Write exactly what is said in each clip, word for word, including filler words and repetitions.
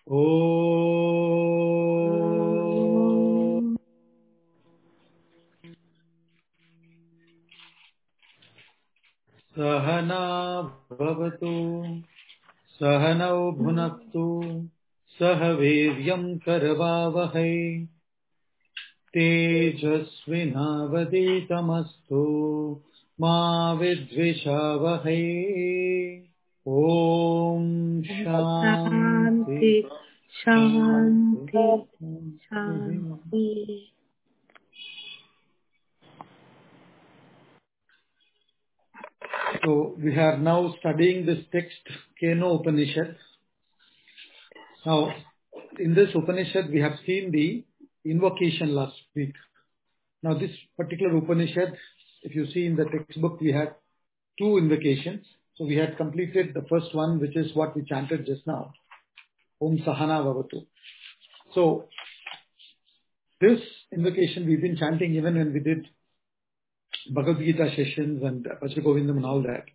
Om Sahana Bhavatu Sahanau Bhunaktu Sahaviryam Karavavahai Tejasvinavaditamastu Ma Vidvishavahai. Om Shanti Shanti, Shanti Shanti. So we are now studying this text, Keno Upanishad. Now, in this Upanishad, we have seen the invocation last week. Now, this particular Upanishad, if you see in the textbook, we had two invocations. So we had completed the first one, which is what we chanted just now, Om Sahana Bhavatu. So this invocation we've been chanting even when we did Bhagavad Gita sessions and Pachagovindam and all that.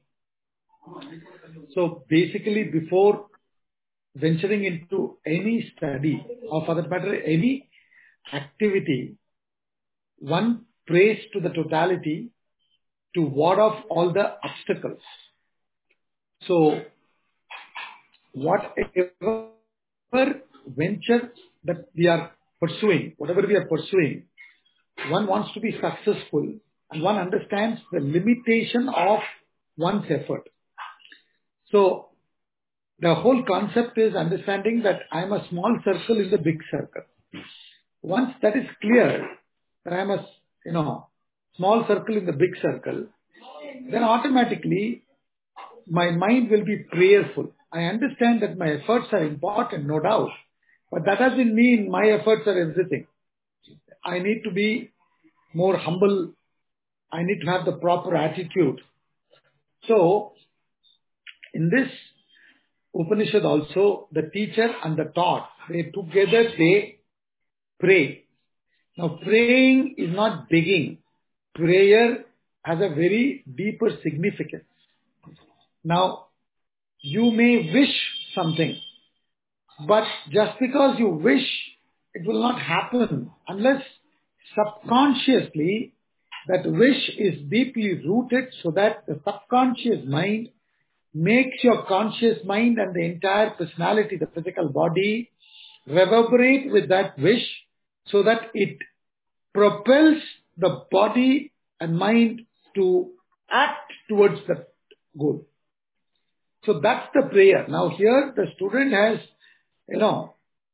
So basically, before venturing into any study, or for that matter, any activity, one prays to the totality to ward off all the obstacles. So, whatever venture that we are pursuing, whatever we are pursuing, one wants to be successful and one understands the limitation of one's effort. So, the whole concept is understanding that I am a small circle in the big circle. Once that is clear, that I am a you know small circle in the big circle, then automatically my mind will be prayerful. I understand that my efforts are important, no doubt, but that doesn't mean my efforts are everything. I need to be more humble. I need to have the proper attitude. So, in this Upanishad also, the teacher and the taught, they together they pray. Now, praying is not begging. Prayer has a very deeper significance. Now, you may wish something, but just because you wish, it will not happen unless subconsciously that wish is deeply rooted so that the subconscious mind makes your conscious mind and the entire personality, the physical body, reverberate with that wish so that it propels the body and mind to act towards the goal. So that's the prayer. Now here the student has, you know,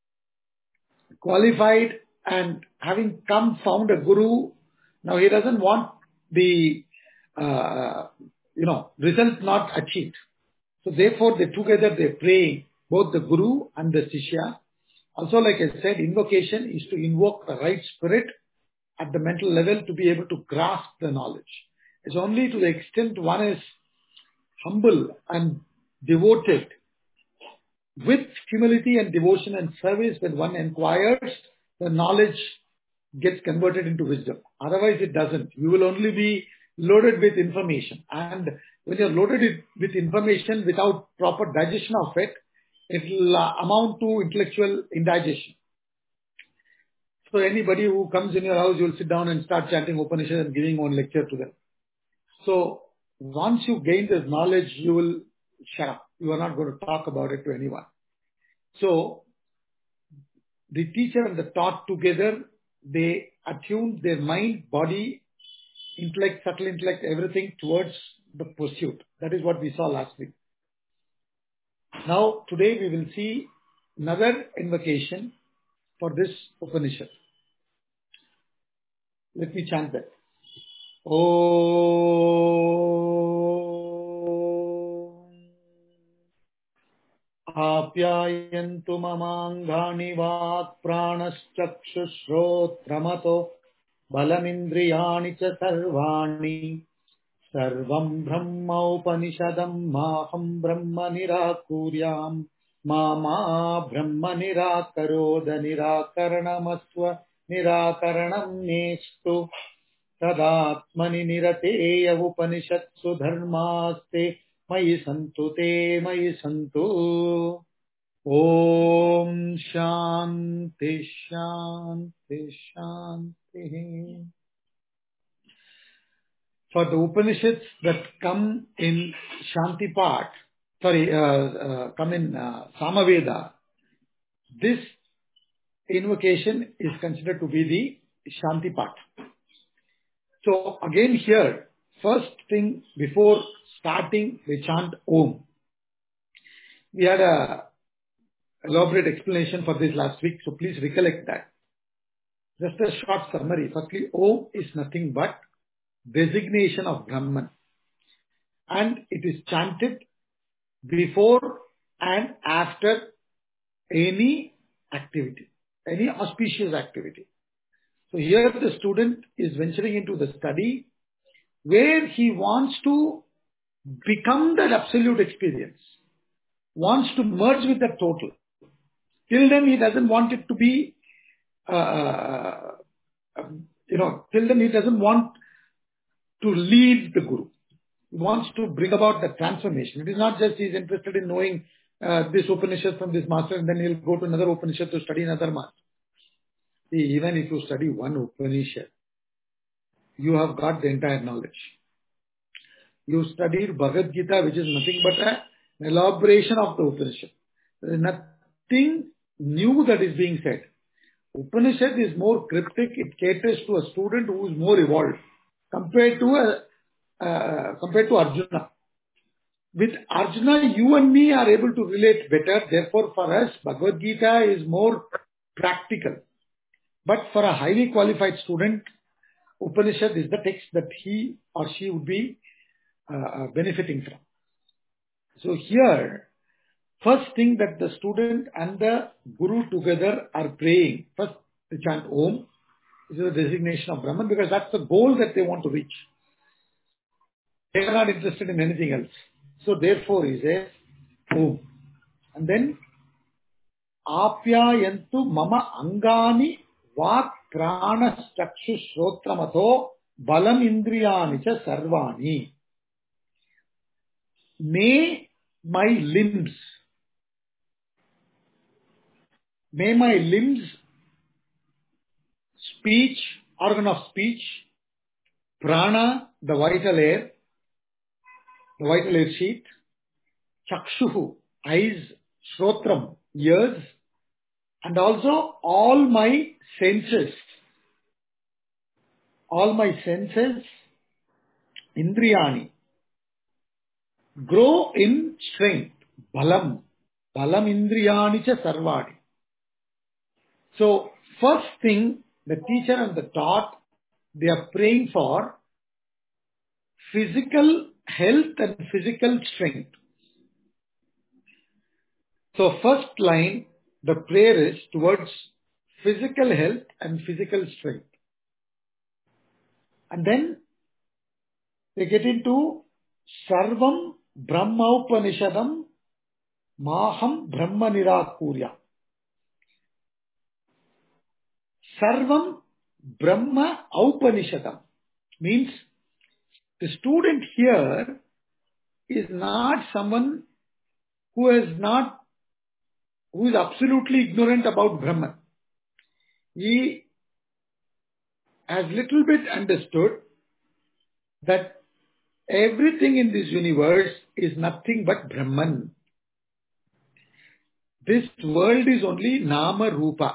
qualified and having come found a guru. Now he doesn't want the, uh, you know, result not achieved. So therefore they together they pray, both the guru and the shishya. Also like I said, invocation is to invoke the right spirit at the mental level to be able to grasp the knowledge. It's only to the extent one is humble and devoted with humility and devotion and service when one inquires, the knowledge gets converted into wisdom. Otherwise it doesn't. You will only be loaded with information. And when you're loaded with information without proper digestion of it, it will uh, amount to intellectual indigestion. So anybody who comes in your house, you will sit down and start chanting Upanishad and giving one lecture to them. So once you gain this knowledge, you will shut up. You are not going to talk about it to anyone. So the teacher and the taught together, they attune their mind, body, intellect, subtle intellect, everything towards the pursuit. That is what we saw last week. Now today we will see another invocation for this Upanishad. Let me chant that. Om Apyayantu mamangani vak pranaschakshushrotramato balamindriyani cha sarvani sarvam brahma upanishadam maham brahma nirakuryam mama brahma nirakaroda nirakaranamastva nirakaranam nestu Tadatmani nirateya upanishatsu dharmaste mayi santu te mayi santu. Om Shanti Shanti Shanti. For the Upanishads that come in Shanti part, sorry, uh, uh, come in uh, Samaveda, this invocation is considered to be the Shanti part. So again here, first thing before starting we chant Om. We had a elaborate explanation for this last week, so please recollect that. Just a short summary. Firstly, Om is nothing but designation of Brahman, and it is chanted before and after any activity, any auspicious activity. So here the student is venturing into the study where he wants to become that absolute experience, wants to merge with the total. Till then he doesn't want it to be, uh, uh, you know, till then he doesn't want to leave the Guru. He wants to bring about the transformation. It is not just he is interested in knowing uh, this Upanishad from this master and then he'll go to another Upanishad to study another master. See, even if you study one Upanishad, you have got the entire knowledge. You studied Bhagavad Gita, which is nothing but a, an elaboration of the Upanishad. There is nothing new that is being said. Upanishad is more cryptic. It caters to a student who is more evolved compared to a, uh, compared to Arjuna. With Arjuna, you and me are able to relate better. Therefore, for us, Bhagavad Gita is more practical. But for a highly qualified student, Upanishad is the text that he or she would be uh, benefiting from. So here, first thing that the student and the Guru together are praying, first they chant Om. This is a designation of Brahman because that's the goal that they want to reach. They are not interested in anything else. So therefore he says Om. And then Apyayantu mama angani vak prana chakshu shrotramato balam indriyani cha sarvani. May my limbs, may my limbs, speech, organ of speech, prana, the vital air, the vital air sheath, chakshuhu, eyes, shrotram, ears, and also all my senses, all my senses, indriyani, grow in strength, balam, balam indriyani cha sarvani. So, first thing, the teacher and the taught, they are praying for physical health and physical strength. So, first line, the prayer is towards physical health and physical strength. And then they get into Sarvam Brahma Upanishadam Maham Brahma Nirakurya. Sarvam Brahma Upanishadam means the student here is not someone who is not, who is absolutely ignorant about Brahman. He has little bit understood that everything in this universe is nothing but Brahman. This world is only Nama Rupa.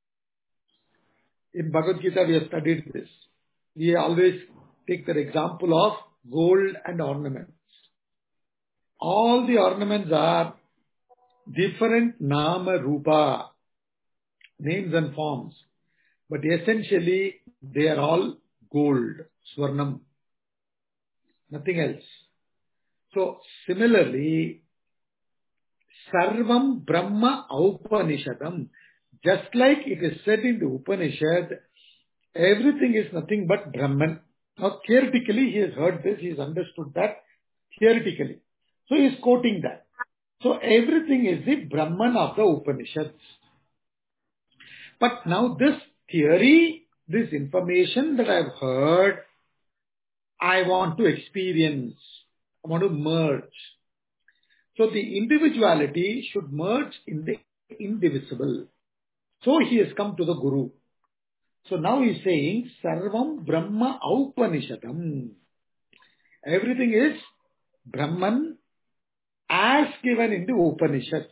In Bhagavad Gita we have studied this. We always take the example of gold and ornaments. All the ornaments are different Nama Rupa, names and forms. But essentially they are all gold, Swarnam, nothing else. So similarly, Sarvam Brahma Upanishadam, just like it is said in the Upanishad, everything is nothing but Brahman. Now theoretically he has heard this, he has understood that theoretically. So he is quoting that. So everything is the Brahman of the Upanishads. But now this theory, this information that I have heard, I want to experience. I want to merge. So the individuality should merge in the indivisible. So he has come to the Guru. So now he is saying, Sarvam Brahma Aupanishadam. Everything is Brahman as given in the Upanishads.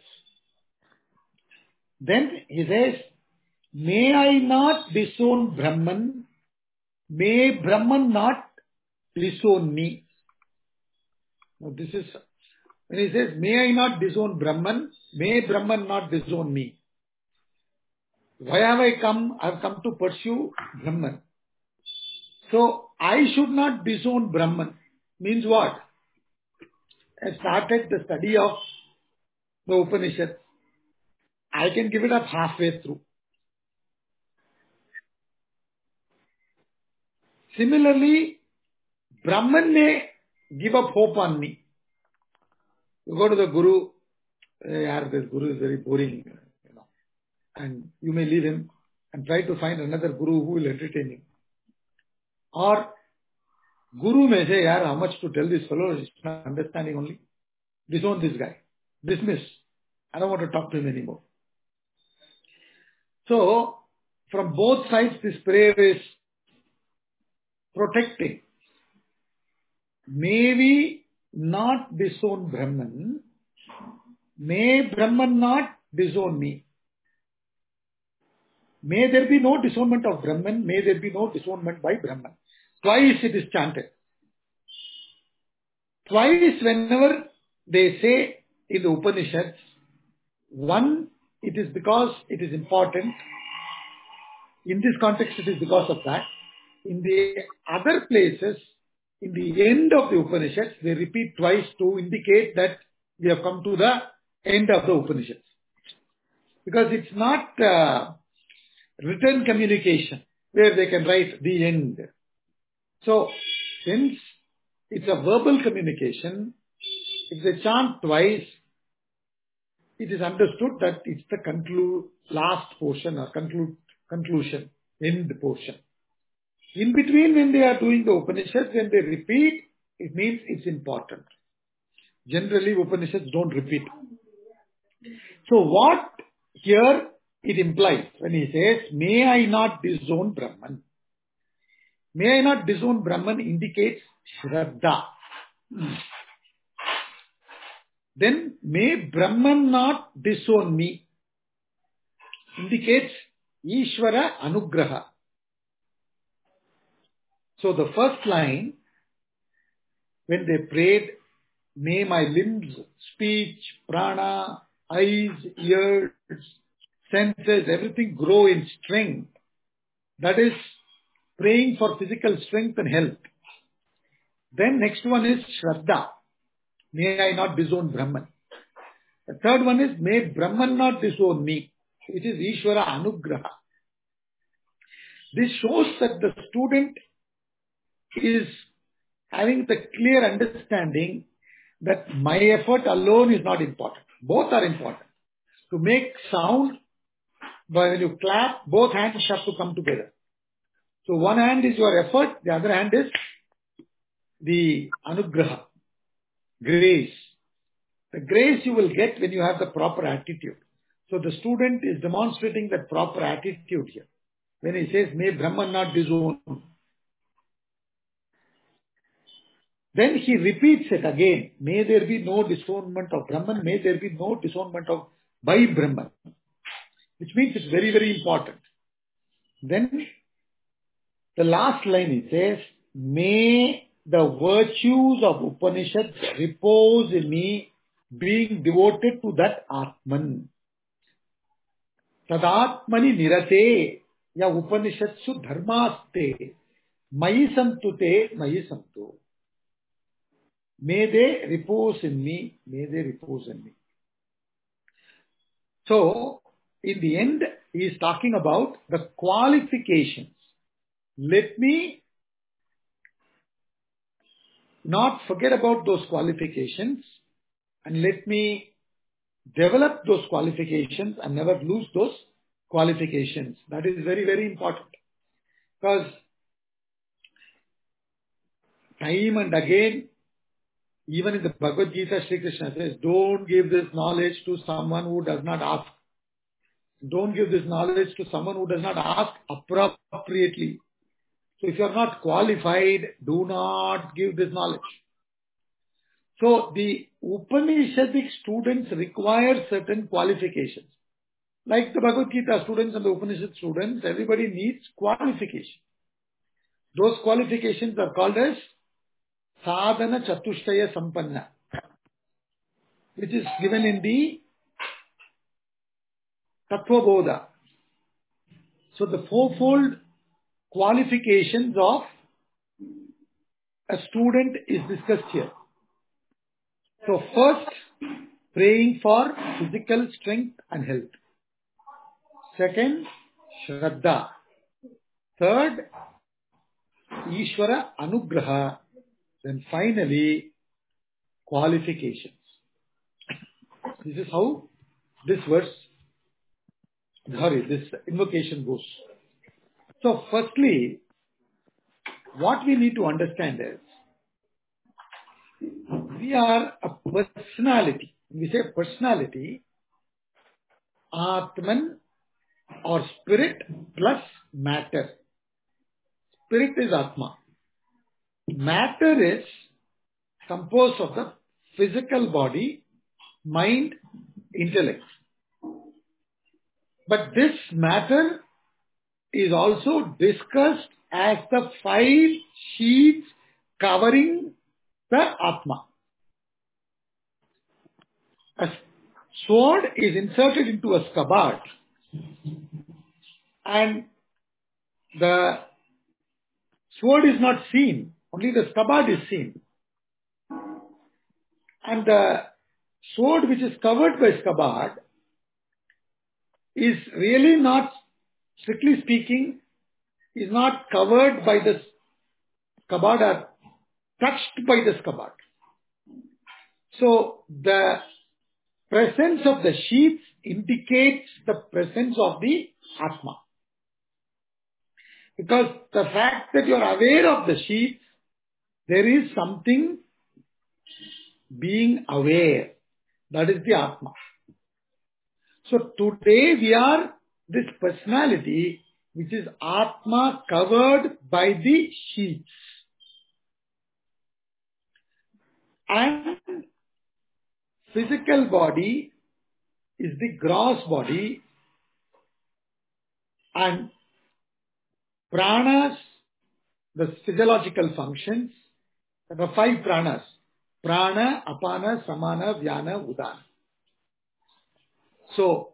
Then he says, may I not disown Brahman, may Brahman not disown me. Now this is, when he says, may I not disown Brahman, may Brahman not disown me. Why have I come? I have come to pursue Brahman. So I should not disown Brahman. Means what? I started the study of the Upanishad. I can give it up halfway through. Similarly, Brahman may give up hope on me. You go to the Guru, yeah, this Guru is very boring, you know, and you may leave him and try to find another Guru who will entertain him. Or Guru may say, yeah, how much to tell this fellow, he's not understanding only. Disown this guy. Dismiss. I don't want to talk to him anymore. So, from both sides this prayer is protecting. May we not disown Brahman. May Brahman not disown me. May there be no disownment of Brahman. May there be no disownment by Brahman. Twice it is chanted. Twice whenever they say in the Upanishads, one, it is because it is important. In this context, it is because of that. In the other places, in the end of the Upanishads, they repeat twice to indicate that we have come to the end of the Upanishads. Because it's not uh, written communication where they can write the end. So, since it's a verbal communication, if they chant twice, it is understood that it's the conclude, last portion or conclude, conclusion, end portion. In between, when they are doing the Upanishads, when they repeat, it means it's important. Generally, Upanishads don't repeat. So what here it implies when he says, may I not disown Brahman. May I not disown Brahman indicates Shraddha. Then may Brahman not disown me indicates Ishvara Anugraha. So the first line, when they prayed, may my limbs, speech, prana, eyes, ears, senses, everything grow in strength. That is praying for physical strength and health. Then next one is Shraddha. May I not disown Brahman. The third one is, may Brahman not disown me, which is Ishvara Anugraha. This shows that the student is having the clear understanding that my effort alone is not important. Both are important. To make sound, but when you clap, both hands have to come together. So one hand is your effort, the other hand is the Anugraha, grace. The grace you will get when you have the proper attitude. So the student is demonstrating that proper attitude here. When he says, may Brahman not disown. Then he repeats it again. May there be no disownment of Brahman. May there be no disownment of by Brahman. Which means it's very, very important. Then the last line he says, may the virtues of Upanishads repose in me, being devoted to that Atman. Tadatmani nirate ya Upanishadsu dharmaste mayi santute mayi santu. May they repose in me, may they repose in me. So, in the end, he is talking about the qualifications. Let me not forget about those qualifications and let me develop those qualifications and never lose those qualifications. That is very, very important. Because time and again, Even in the Bhagavad Gita, Sri Krishna says, don't give this knowledge to someone who does not ask. Don't give this knowledge to someone who does not ask appropriately. So if you are not qualified, do not give this knowledge. So the Upanishadic students require certain qualifications. Like the Bhagavad Gita students and the Upanishad students, everybody needs qualification. Those qualifications are called as Sadhana Chatushtaya Sampanna, which is given in the Tattva Bodha. So the fourfold qualifications of a student is discussed here. So first, praying for physical strength and health. Second, Shraddha. Third, Ishvara Anugraha. Then finally, qualifications. This is how this verse, sorry, this invocation goes. So firstly, what we need to understand is, we are a personality. When we say personality, Atman or spirit plus matter. Spirit is Atma. Matter is composed of the physical body, mind, intellect. But this matter is also discussed as the five sheets covering the Atma. A sword is inserted into a scabbard, and the sword is not seen, only the scabbard is seen. And the sword which is covered by scabbard is really not, strictly speaking, is not covered by the scabbard or touched by the scabbard. So the presence of the sheaths indicates the presence of the Atma. Because the fact that you are aware of the sheaths, there is something being aware. That is the Atma. So today we are this personality which is Atma covered by the sheaths. And physical body is the gross body, and pranas, the physiological functions, there are five pranas. Prana, Apana, Samana, Vyana, Udana. So,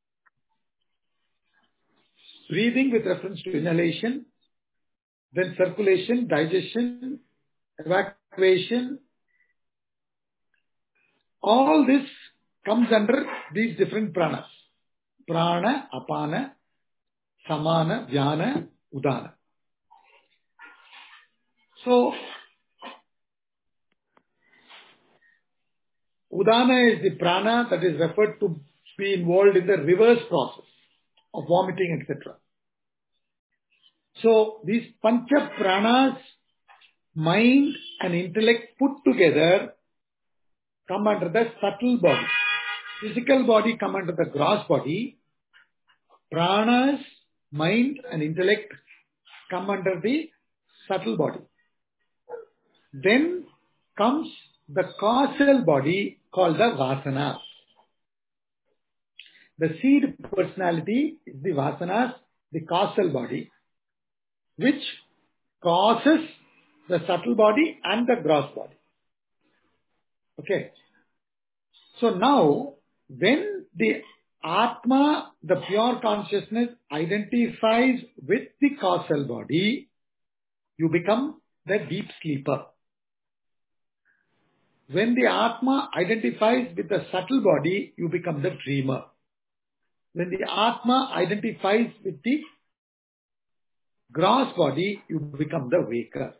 breathing with reference to inhalation, then circulation, digestion, evacuation, all this comes under these different pranas. Prana, Apana, Samana, Vyana, Udana. So, Udana is the prana that is referred to be involved in the reverse process of vomiting, et cetera. So, these pancha pranas, mind and intellect put together, come under the subtle body. Physical body come under the gross body. Pranas, mind and intellect come under the subtle body. Then comes the causal body called the vasanas. The seed personality is the vasanas, the causal body, which causes the subtle body and the gross body. Okay. So now, when the Atma, the pure consciousness, identifies with the causal body, you become the deep sleeper. When the Atma identifies with the subtle body, you become the dreamer. When the Atma identifies with the gross body, you become the waker.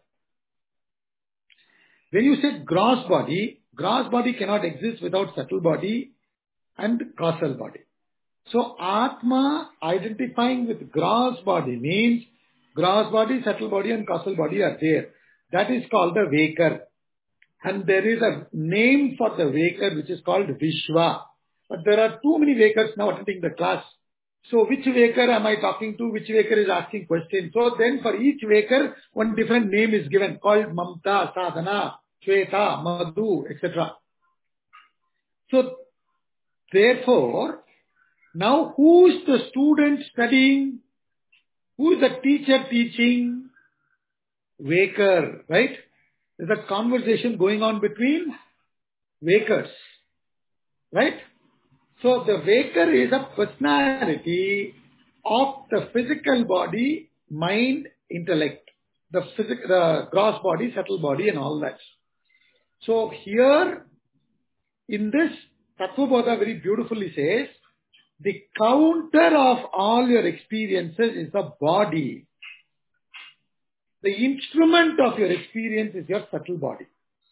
When you say gross body, gross body cannot exist without subtle body and causal body. So Atma identifying with gross body means gross body, subtle body and causal body are there. That is called the waker. And there is a name for the waker which is called Vishwa. But there are too many wakers now attending the class. So which waker am I talking to? Which waker is asking questions? So then for each waker, one different name is given called Mamta, Sadhana, Shweta, Madhu, et cetera. So therefore, now who is the student studying? Who is the teacher teaching? Waker, right? There's a conversation going on between wakers, right? So the waker is a personality of the physical body, mind, intellect, the physical, the gross body, subtle body and all that. So here in this Tattvabodha very beautifully says, the counter of all your experiences is the body. The instrument of your experience is your subtle body.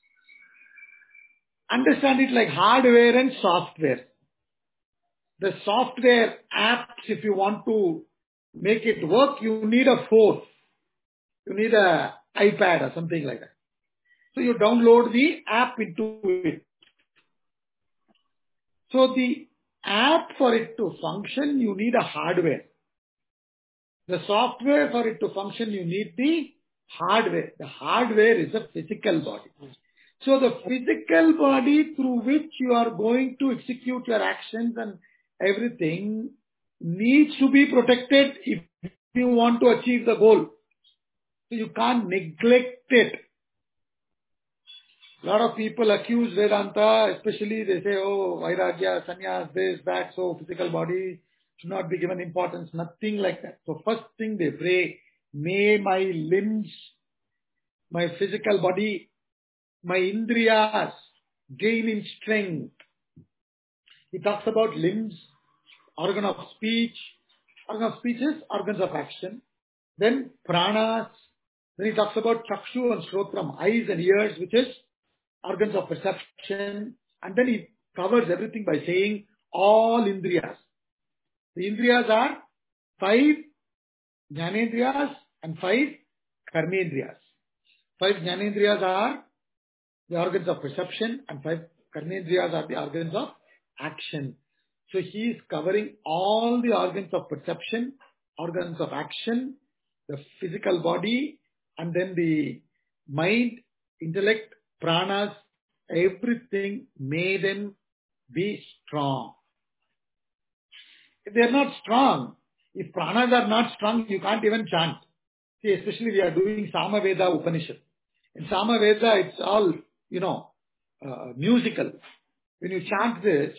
Understand it like hardware and software. The software apps, if you want to make it work, you need a phone. You need a iPad or something like that. So you download the app into it. So the app, for it to function, you need a hardware. The software, for it to function, you need the hardware. The hardware is a physical body. So the physical body through which you are going to execute your actions and everything needs to be protected if you want to achieve the goal. So you can't neglect it. A lot of people accuse Vedanta, especially they say, oh, Vairagya, Sannyas, this, that, so physical body should not be given importance. Nothing like that. So first thing they pray, may my limbs, my physical body, my indriyas gain in strength. He talks about limbs, organ of speech. Organ of speech is organs of action. Then pranas. Then he talks about chakshu and shrotram, eyes and ears, which is organs of perception. And then he covers everything by saying all indriyas. The indriyas are five jnanendriyas and five karmendriyas. Five jnanendriyas are the organs of perception and five karmendriyas are the organs of action. So he is covering all the organs of perception, organs of action, the physical body, and then the mind, intellect, pranas, everything may then be strong. If they are not strong, if pranas are not strong, you can't even chant. See, especially we are doing Samaveda Upanishad. In Samaveda, it's all, you know, uh, musical. When you chant this,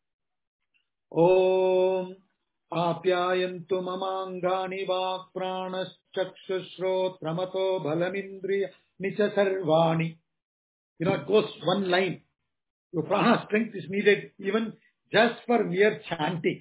Om Apyayantu mamangani vak pranas chakshushrotamato balamindriya nicha sarvani. You know, it goes one line. Your prana strength is needed even just for mere chanting.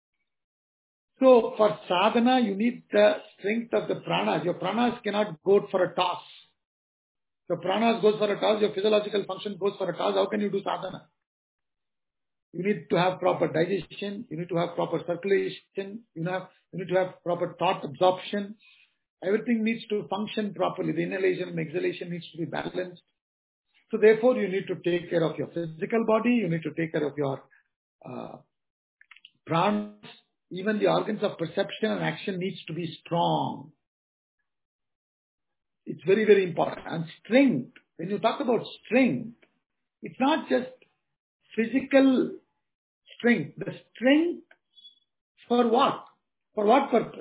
So for sadhana, you need the strength of the pranas. Your pranas cannot go for a toss. Your pranas goes for a toss, your physiological function goes for a toss. How can you do sadhana? You need to have proper digestion. You need to have proper circulation. You have, you need to have proper thought absorption. Everything needs to function properly. The inhalation and exhalation needs to be balanced. So therefore, you need to take care of your physical body. You need to take care of your uh, pranas. Even the organs of perception and action needs to be strong. It's very, very important. And strength, when you talk about strength, it's not just physical strength. The strength for what? For what purpose?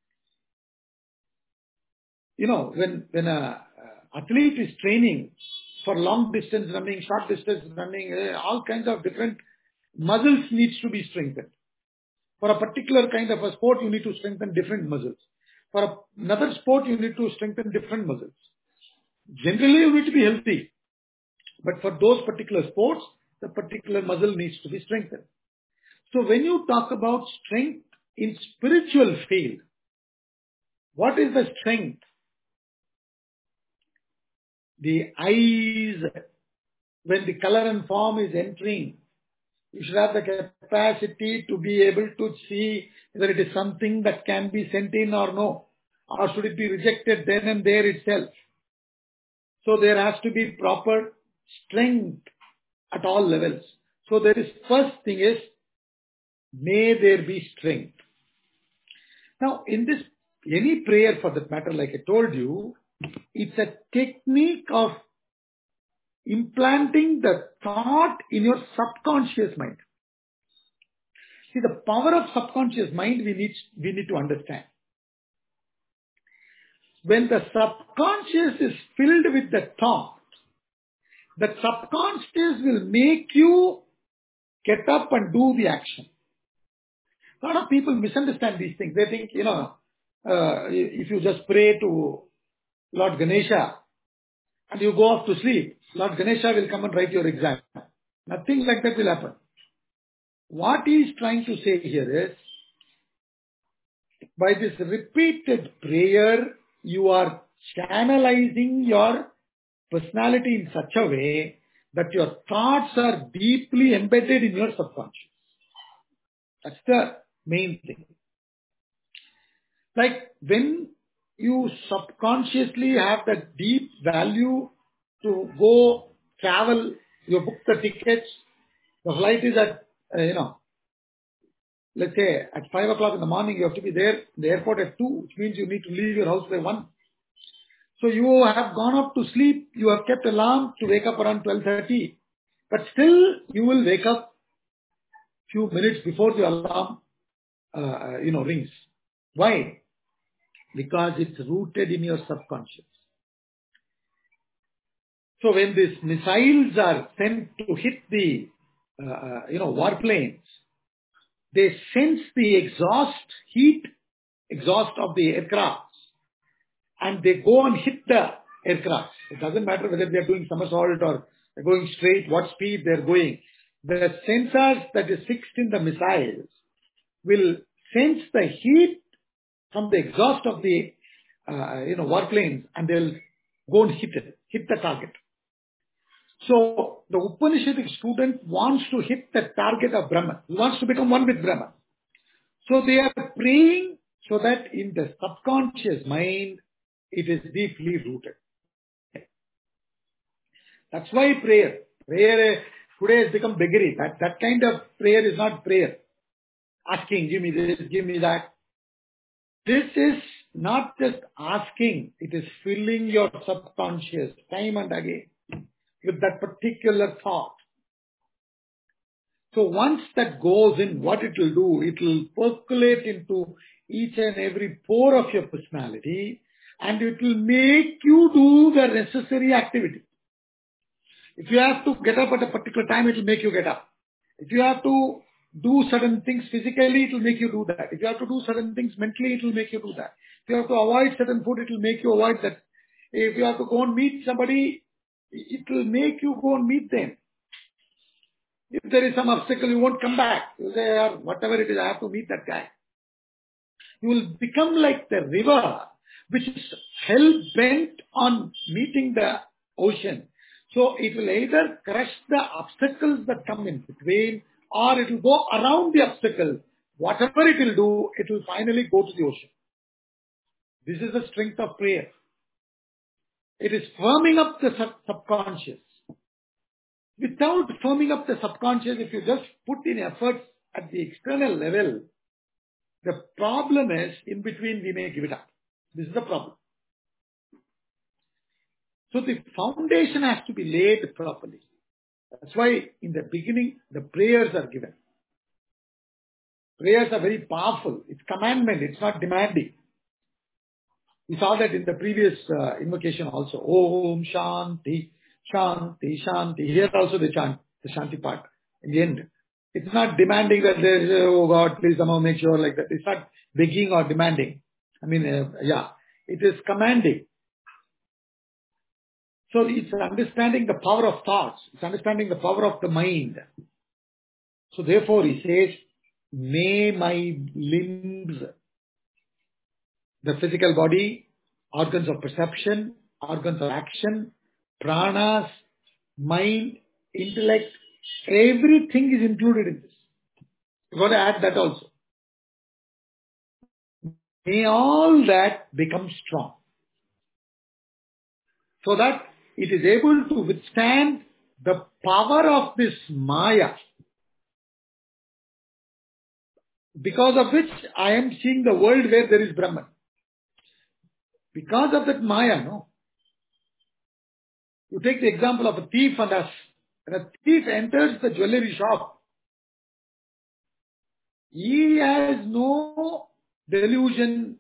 You know, when, when a athlete is training for long distance running, short distance running, all kinds of different muscles needs to be strengthened. For a particular kind of a sport, you need to strengthen different muscles. For another sport, you need to strengthen different muscles. Generally, you need to be healthy. But for those particular sports, the particular muscle needs to be strengthened. So when you talk about strength in spiritual field, what is the strength? The eyes, when the color and form is entering, you should have the capacity to be able to see whether it is something that can be sent in or no, or should it be rejected then and there itself. So there has to be proper strength at all levels. So there is first thing is, may there be strength. Now in this, any prayer for that matter, like I told you, it's a technique of implanting the thought in your subconscious mind. See, the power of subconscious mind we need, we need to understand. When the subconscious is filled with the thought, the subconscious will make you get up and do the action. A lot of people misunderstand these things. They think, you know, uh, if you just pray to Lord Ganesha and you go off to sleep, Lord Ganesha will come and write your exam. Nothing like that will happen. What he is trying to say here is, by this repeated prayer, you are channelizing your personality in such a way that your thoughts are deeply embedded in your subconscious. That's the main thing. Like when you subconsciously have that deep value to go travel, you book the tickets, the flight is at, uh, you know, let's say at five o'clock in the morning, you have to be there in the airport at two, which means you need to leave your house by one. So you have gone up to sleep, you have kept alarm to wake up around twelve thirty, but still you will wake up few minutes before the alarm, uh, you know, rings. Why? Because it's rooted in your subconscious. So when these missiles are sent to hit the, uh, you know, warplanes, they sense the exhaust, heat exhaust of the aircraft, and they go and hit the aircraft. It doesn't matter whether they are doing somersault or they're going straight, what speed they're going. The sensors that is fixed in the missiles will sense the heat from the exhaust of the, uh, you know, warplanes, and they'll go and hit it, hit the target. So the Upanishadic student wants to hit the target of Brahman. He wants to become one with Brahman. So they are praying so that in the subconscious mind, it is deeply rooted. That's why prayer, prayer uh, today has become beggary. That, that kind of prayer is not prayer. Asking, give me this, give me that. This is not just asking, it is filling your subconscious time and again with that particular thought. So once that goes in, what it will do, it will percolate into each and every pore of your personality, and it will make you do the necessary activity. If you have to get up at a particular time, it will make you get up. If you have to do certain things physically, it will make you do that. If you have to do certain things mentally, it will make you do that. If you have to avoid certain food, it will make you avoid that. If you have to go and meet somebody, it will make you go and meet them. If there is some obstacle, you won't come back. You say, whatever it is, I have to meet that guy. You will become like the river, which is hell-bent on meeting the ocean. So it will either crush the obstacles that come in between, or it will go around the obstacle. Whatever it will do, it will finally go to the ocean. This is the strength of prayer. It is firming up the sub- subconscious. Without firming up the subconscious, if you just put in efforts at the external level, the problem is, in between we may give it up. This is the problem. So the foundation has to be laid properly. That's why in the beginning, the prayers are given. Prayers are very powerful. It's commandment. It's not demanding. We saw that in the previous uh, invocation also. Om Shanti, Shanti, Shanti. Here also they chant the Shanti part in the end. It's not demanding that there is, oh God, please somehow make sure like that. It's not begging or demanding. I mean, uh, yeah, it is commanding. So it's understanding the power of thoughts. It's understanding the power of the mind. So therefore he says, may my limbs, the physical body, organs of perception, organs of action, pranas, mind, intellect, everything is included in this. You've got to add that also. May all that become strong, so that it is able to withstand the power of this Maya, because of which I am seeing the world where there is Brahman. Because of that Maya, no? You take the example of a thief and us. When a thief enters the jewelry shop, he has no delusion.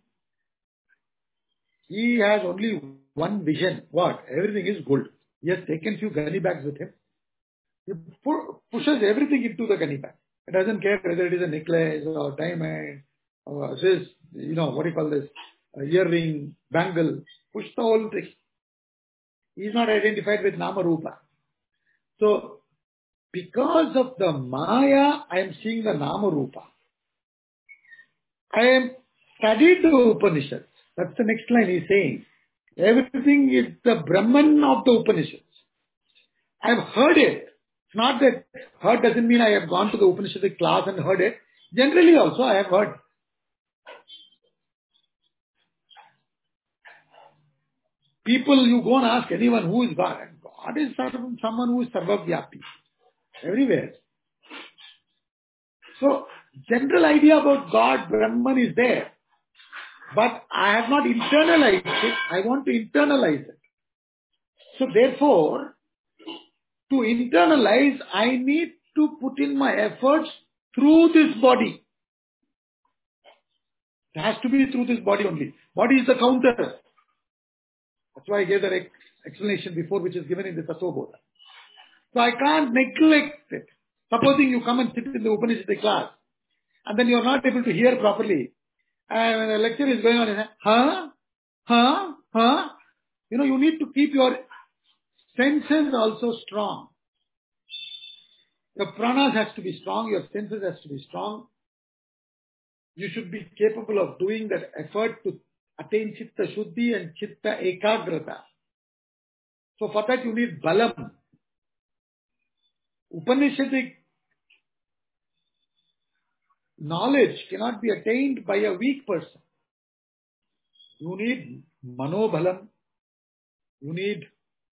He has only one vision. What? Everything is gold. He has taken few gunny bags with him. He pu- pushes everything into the gunny bag. He doesn't care whether it is a necklace or diamond or this, you know, what do you call this, a earring, bangle. Push the whole thing. He is not identified with Nama Rupa. So, because of the Maya, I am seeing the Nama Rupa. I am studied the Upanishads. That's the next line he is saying. Everything is the Brahman of the Upanishads. I have heard it. It's not that heard doesn't mean I have gone to the Upanishadic class and heard it. Generally also I have heard. People, you go and ask anyone who is God. God is someone who is Sarvavyapi. Everywhere. So, general idea about God, Brahman is there. But I have not internalized it. I want to internalize it. So therefore, to internalize, I need to put in my efforts through this body. It has to be through this body only. Body is the counter. That's why I gave that ex- explanation before, which is given in the Tattva-bodha. So I can't neglect it. Supposing you come and sit in the Upanishadic class, and then you are not able to hear properly, and when the lecture is going on, you say, huh? Huh? Huh? You know, you need to keep your senses also strong. Your pranas has to be strong, your senses has to be strong. You should be capable of doing that effort to attain chitta shuddhi and chitta ekagrata. So for that you need balam. Upanishadic knowledge cannot be attained by a weak person. You need manobhalam. You need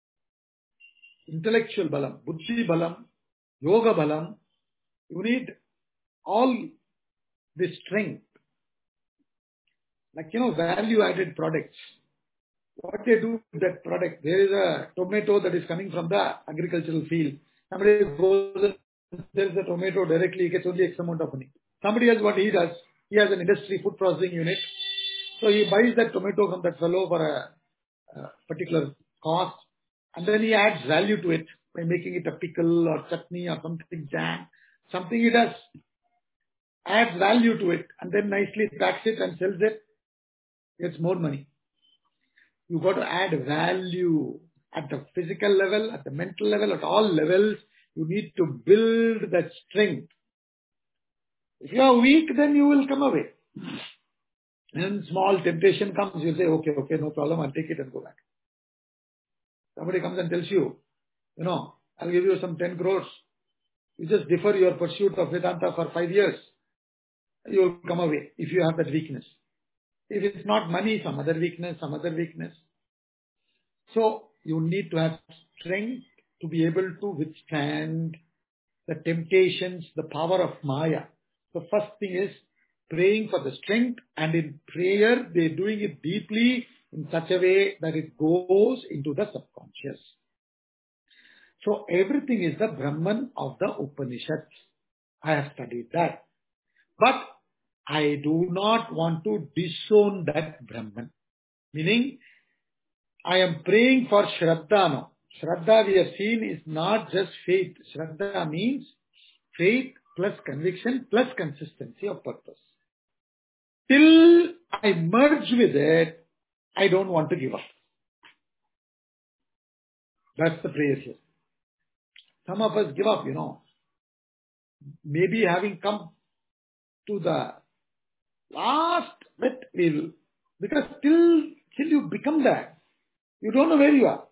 intellectual balam, buddhi balam, yoga balam. You need all this strength. Like, you know, value-added products. What they do with that product, there is a tomato that is coming from the agricultural field. Somebody goes and sells the tomato directly, he gets only X amount of money. Somebody else, what he does, he has an industry food processing unit. So he buys that tomato from that fellow for a, a particular cost, and then he adds value to it by making it a pickle or chutney or something, jam, something he does. Adds value to it and then nicely packs it and sells it, gets more money. You got to add value at the physical level, at the mental level, at all levels. You need to build that strength. If you are weak, then you will come away. And small temptation comes, you say, okay, okay, no problem, I'll take it and go back. Somebody comes and tells you, you know, I'll give you some ten crores. You just defer your pursuit of Vedanta for five years. You will come away if you have that weakness. If it's not money, some other weakness, some other weakness. So you need to have strength to be able to withstand the temptations, the power of Maya. The first thing is praying for the strength, and in prayer they're doing it deeply in such a way that it goes into the subconscious. So everything is the Brahman of the Upanishads. I have studied that. But I do not want to disown that Brahman. Meaning, I am praying for Shraddha now. Shraddha we have seen is not just faith. Shraddha means faith plus conviction plus consistency of purpose. Till I merge with it, I don't want to give up. That's the prayer here. Some of us give up, you know. Maybe having come to the last bit, we'll, because till, till you become that, you don't know where you are.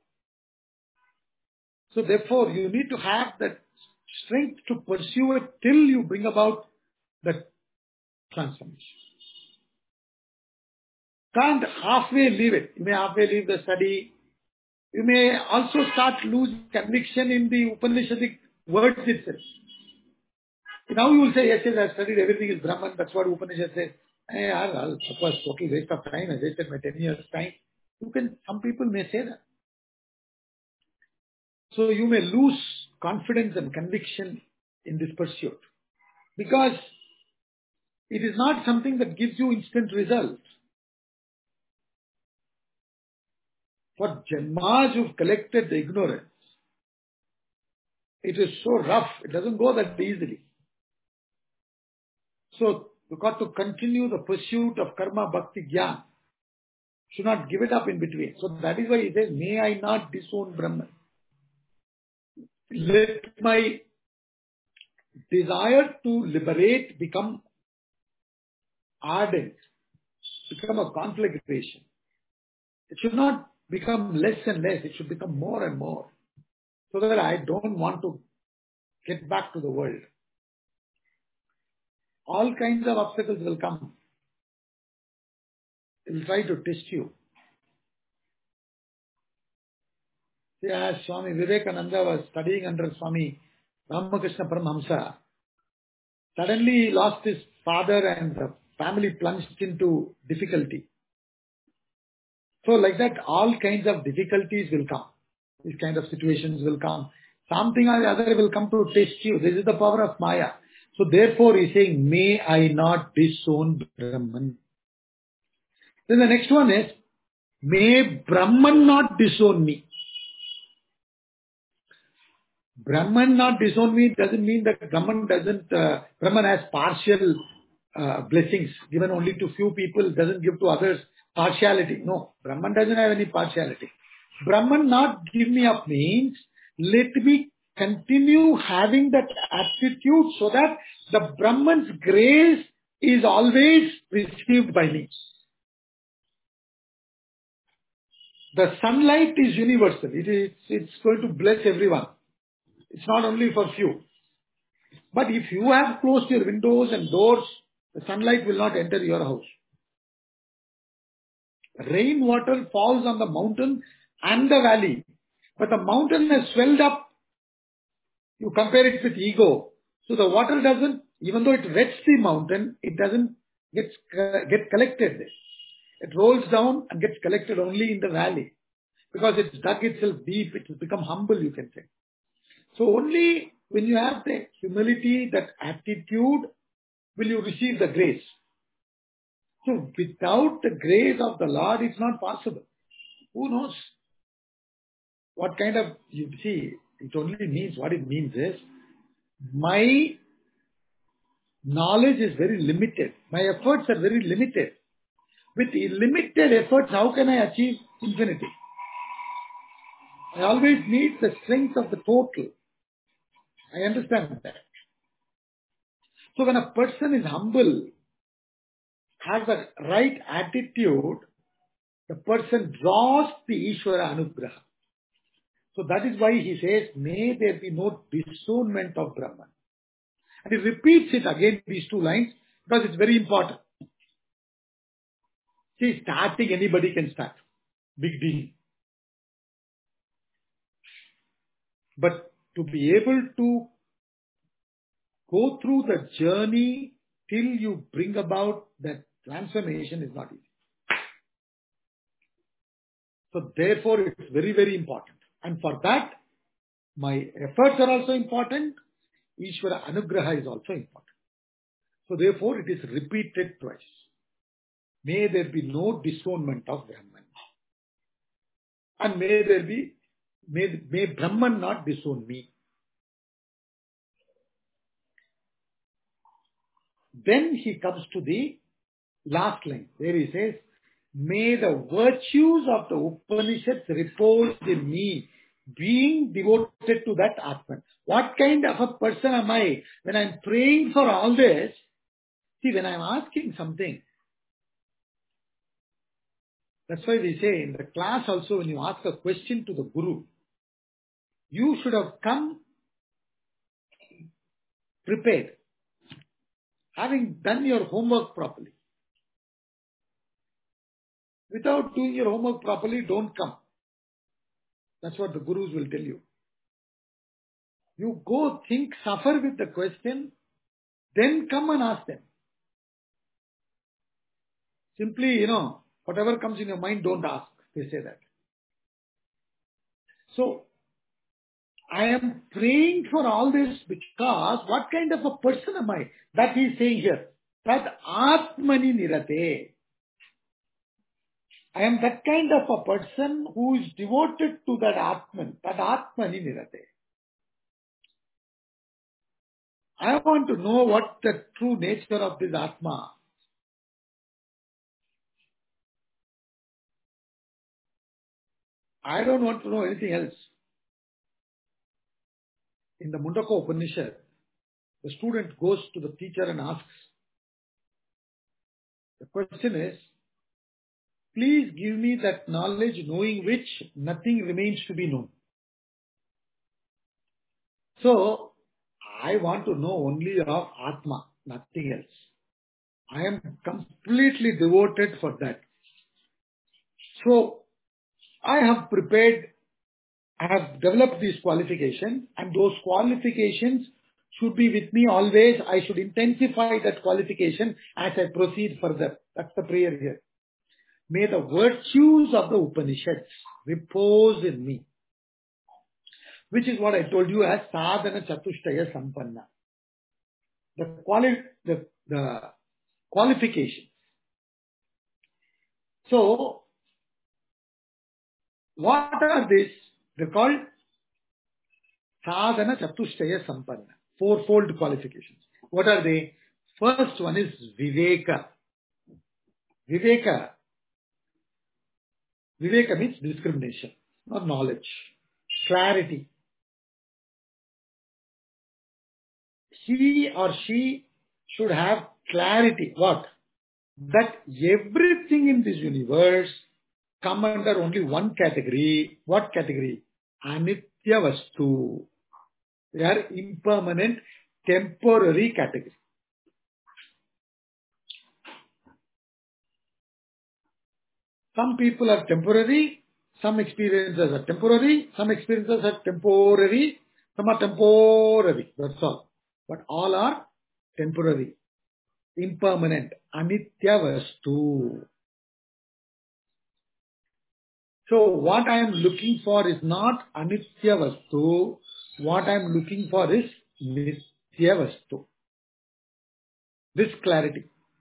So therefore, you need to have that strength to pursue it till you bring about that transformation. Can't halfway leave it. You may halfway leave the study. You may also start losing conviction in the Upanishadic words itself. Now you will say, yes, yes, I studied everything is Brahman, that's what Upanishad says. Hey, I'll, I'll, of course, total waste of time, I wasted my ten years time. You can, some people may say that. So you may lose confidence and conviction in this pursuit. Because it is not something that gives you instant results. For Janmas who've collected the ignorance, it is so rough, it doesn't go that easily. So you got to continue the pursuit of karma, bhakti, jnana. Should not give it up in between. So that is why he says, may I not disown Brahman. Let my desire to liberate become ardent, become a conflagration. It should not become less and less, it should become more and more. So that I don't want to get back to the world. All kinds of obstacles will come. It will try to test you. See, as Swami Vivekananda was studying under Swami Ramakrishna Paramahamsa, suddenly he lost his father and the family plunged into difficulty. So like that, all kinds of difficulties will come. These kind of situations will come. Something or the other will come to test you. This is the power of Maya. So therefore he is saying, may I not disown Brahman. Then the next one is, may Brahman not disown me. Brahman not disown me doesn't mean that Brahman doesn't, uh, Brahman has partial uh, blessings given only to few people, doesn't give to others partiality. No, Brahman doesn't have any partiality. Brahman not give me up means, let me continue having that attitude so that the Brahman's grace is always received by me. The sunlight is universal. It is, it's going to bless everyone. It's not only for few. But if you have closed your windows and doors, the sunlight will not enter your house. Rainwater falls on the mountain and the valley. But the mountain has swelled up. You compare it with ego. So the water doesn't, even though it wets the mountain, it doesn't get, uh, get collected there. It rolls down and gets collected only in the valley. Because it's dug itself deep, it has become humble, you can say. So only when you have the humility, that attitude, will you receive the grace. So without the grace of the Lord, it's not possible. Who knows? What kind of, you see, it only means, what it means is, my knowledge is very limited. My efforts are very limited. With limited efforts, how can I achieve infinity? I always need the strength of the total. I understand that. So when a person is humble, has the right attitude, the person draws the Ishvara Anugraha. So that is why he says, may there be no disownment of Brahman. And he repeats it again, these two lines, because it's very important. See, starting anybody can start. Big deal. But to be able to go through the journey till you bring about that transformation is not easy. So therefore it's very, very important. And for that, my efforts are also important. Ishvara Anugraha is also important. So therefore it is repeated twice. May there be no disownment of Brahman. And may there be, may, may Brahman not disown me. Then he comes to the last line, where he says, may the virtues of the Upanishads repose in me, being devoted to that Atman. What kind of a person am I? When I'm praying for all this, see, when I'm asking something, that's why we say in the class also, when you ask a question to the Guru, you should have come prepared, having done your homework properly. Without doing your homework properly, don't come. That's what the gurus will tell you. You go think, suffer with the question, then come and ask them. Simply, you know, whatever comes in your mind, don't ask. They say that. So, I am praying for all this because what kind of a person am I? That he is saying here. That Atmani Nirate. I am that kind of a person who is devoted to that Atman. That Atmani Nirate. I want to know what the true nature of this Atma. I don't want to know anything else. In the Mundaka Upanishad, the student goes to the teacher and asks, the question is, please give me that knowledge knowing which nothing remains to be known. So, I want to know only of Atma, nothing else. I am completely devoted for that. So, I have prepared, I have developed these qualifications, and those qualifications should be with me always. I should intensify that qualification as I proceed further. That's the prayer here. May the virtues of the Upanishads repose in me. Which is what I told you as sadhana chatushtaya sampanna. The, quali- the, the qualification. So, what are these? They're called sadhana chatushtaya sampanna. Fourfold qualifications. What are they? First one is viveka. Viveka. Viveka means discrimination, not knowledge. Clarity. He or she should have clarity. What? That everything in this universe come under only one category. What category? Anitya Vastu. They are impermanent, temporary category. Some people are temporary, some experiences are temporary, some experiences are temporary, some are temporary. That's all. But all are temporary, impermanent, anitya vastu. So what I am looking for is not anitya vastu. What I am looking for is nitya vastu. This clarity.